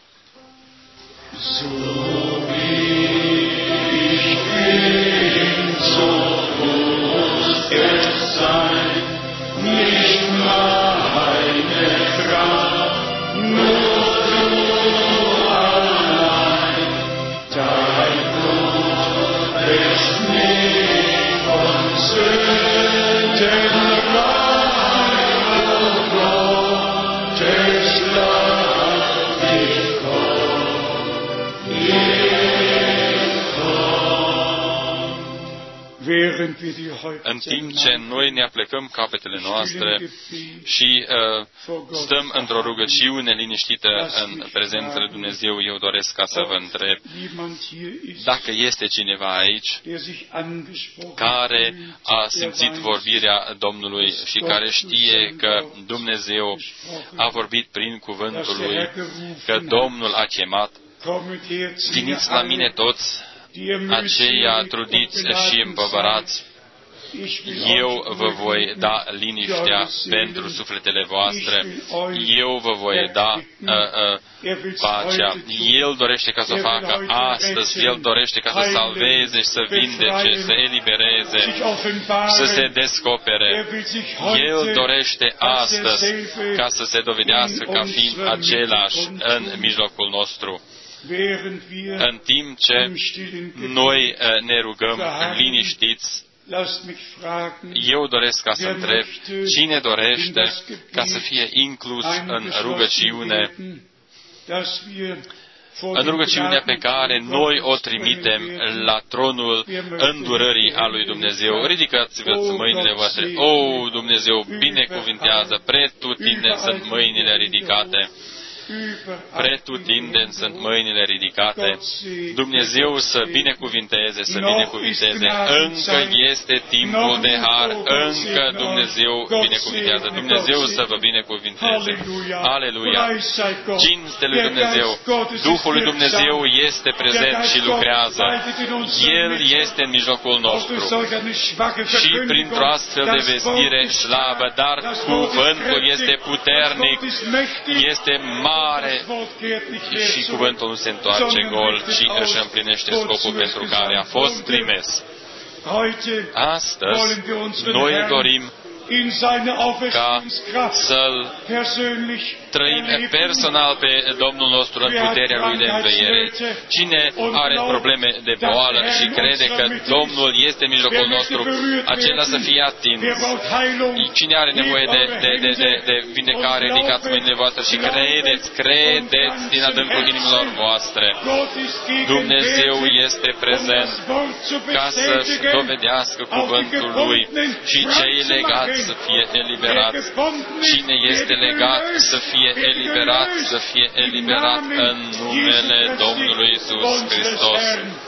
So wie ich bin, so muss es sein, nicht meine Kraft, nur du allein, dein Blut wäscht mich von Sünden rein, o Gottes Lamm, ich komm. În timp ce noi ne aplecăm capetele noastre și uh, stăm într-o rugăciune liniștită în prezența lui Dumnezeu, eu doresc ca să vă întreb dacă este cineva aici care a simțit vorbirea Domnului și care știe că Dumnezeu a vorbit prin cuvântul Lui, că Domnul a chemat. Veniți la mine toți, aceia trudiți și împovărați, eu vă voi da liniștea pentru sufletele voastre, eu vă voi da uh, uh, pacea. El dorește ca să o facă astăzi, El dorește ca să salveze și să vindece, să elibereze, să se descopere. El dorește astăzi ca să se dovedească ca fiind același în mijlocul nostru. În timp ce noi ne rugăm liniștiți, eu doresc ca să întreb cine dorește ca să fie inclus în rugăciune, în rugăciunea pe care noi o trimitem la tronul îndurării a lui Dumnezeu. Ridicați-vă mâinile voastre. O, Dumnezeu, binecuvintează, pretutindeni sunt mâinile ridicate. Pretutindeni sunt mâinile ridicate. Dumnezeu să binecuvinteze, să binecuvinteze. Încă este timpul de har. Încă Dumnezeu binecuvintează. Dumnezeu să vă binecuvinteze. Aleluia! Cinste lui Dumnezeu. Duhul lui Dumnezeu este prezent și lucrează. El este în mijlocul nostru. Și printr-o astfel de vestire slabă, dar cuvântul este puternic, este mare, și cuvântul nu se întoarce gol, ci își împlinește scopul pentru care a fost trimis. Astăzi, noi dorim ca să-L trăim personal pe Domnul nostru în puterea Lui de înviere. Cine are probleme de boală și crede că Domnul este în mijlocul nostru, acela să fie atins. Cine are nevoie de, de, de, de, de vindecare, ridicați mâinile voastre și credeți, credeți din adâncul inimilor voastre. Dumnezeu este prezent ca să-și dovedească cuvântul Lui și cei legați să fie eliberați. Cine este legat să fie eliberat, să fie eliberat în numele Domnului Iisus Hristos.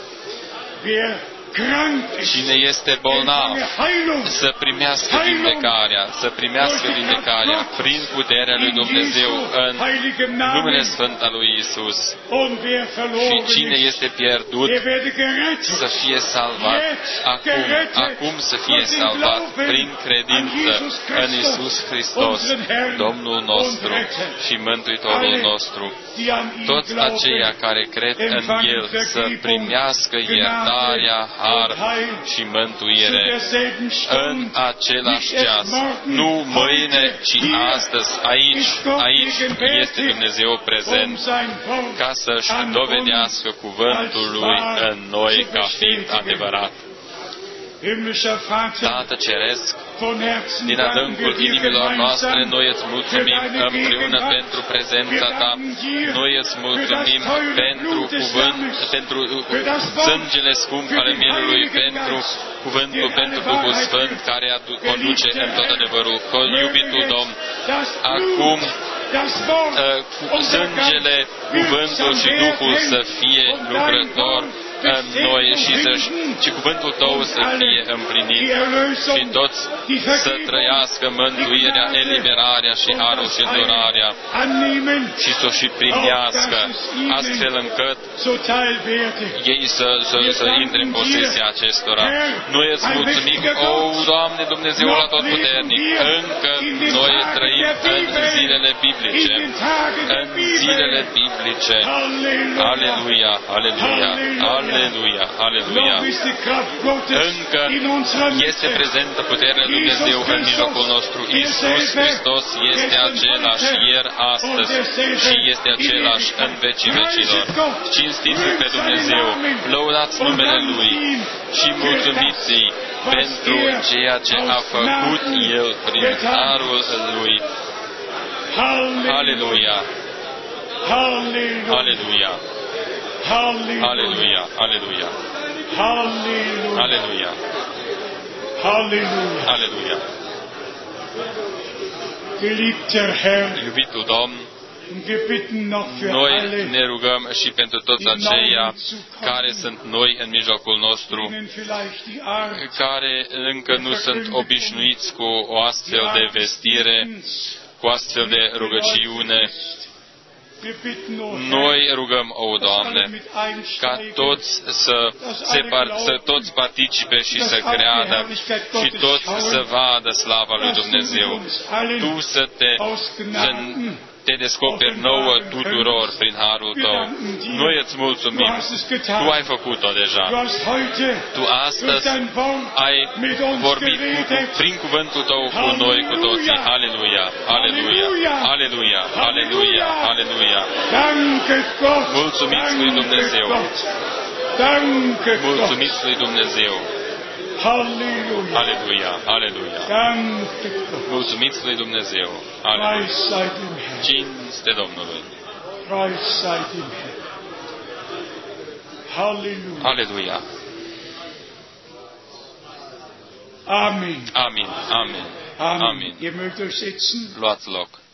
Cine este bolnav să primească vindecarea, să primească vindecarea prin puterea lui Dumnezeu în numele Sfânt al lui Iisus. Și cine este pierdut să fie salvat acum, acum să fie salvat prin credință în Iisus Hristos, Domnul nostru și Mântuitorul nostru. Toți aceia care cred în El să primească iertarea, har și mântuire în același ceas. Nu mâine, ci astăzi, aici, aici este Dumnezeu prezent ca să-și dovedească cuvântul Lui în noi ca fiind adevărat. Tată Ceresc, Din adâncul inimilor noastre, noi îți mulțumim împreună pentru prezența Ta. Noi îți mulțumim pentru cuvânt, pentru sângele scump ale mielului, pentru cuvântul, pentru Duhul Sfânt care conduce în tot adevărul. Iubitul Domn, acum sângele, cuvântul și Duhul să fie lucrător în noi și, să, și cuvântul Tău să fie împlinit și toți să trăiască mântuirea, eliberarea și harul și îndurarea și să o și primească, astfel încât ei să, să, să intre în posesia acestora. Noi îți mulțumim, o, Doamne Dumnezeul Atotputernic, încă noi trăim în zilele biblice, în zilele biblice. Aleluia, aleluia, aleluia, aleluia. Încă este prezentă puterea lui Dumnezeu în mijlocul nostru. Iisus Hristos este același ieri, astăzi și este același în vecii vecilor. Cinstiți-l pe Dumnezeu, lăudați numele Lui și mulțumiți-i pentru ceea ce a făcut El prin harul Lui. Aleluia! Aleluia! Aleluia! Aleluia! Aleluia! Aleluia! Iubitul Domn, noi ne rugăm și pentru toți aceia care sunt noi în mijlocul nostru, care încă nu sunt obișnuiți cu o astfel de vestire, cu astfel de rugăciune. Noi rugăm, o, Doamne, ca toți să, se par, să toți participe și să creadă și toți să vadă slava lui Dumnezeu. Tu să te, să te descoperi nouă tuturor prin harul Tău. Noi îți mulțumim. Tu ai făcut-o deja. Tu astăzi ai vorbit cu, prin cuvântul Tău cu noi, cu toții. Aleluia, aleluia, aleluia, aleluia, aleluia. Mulțumiți lui Dumnezeu. Mulțumiți lui Dumnezeu. Aleluia, aleluia. Mulțumiți lui Dumnezeu. Aleluia. Cinste Domnului. Aleluia. Amen. Amin, amin, amin. Ihr mögt euch setzen. Luați loc.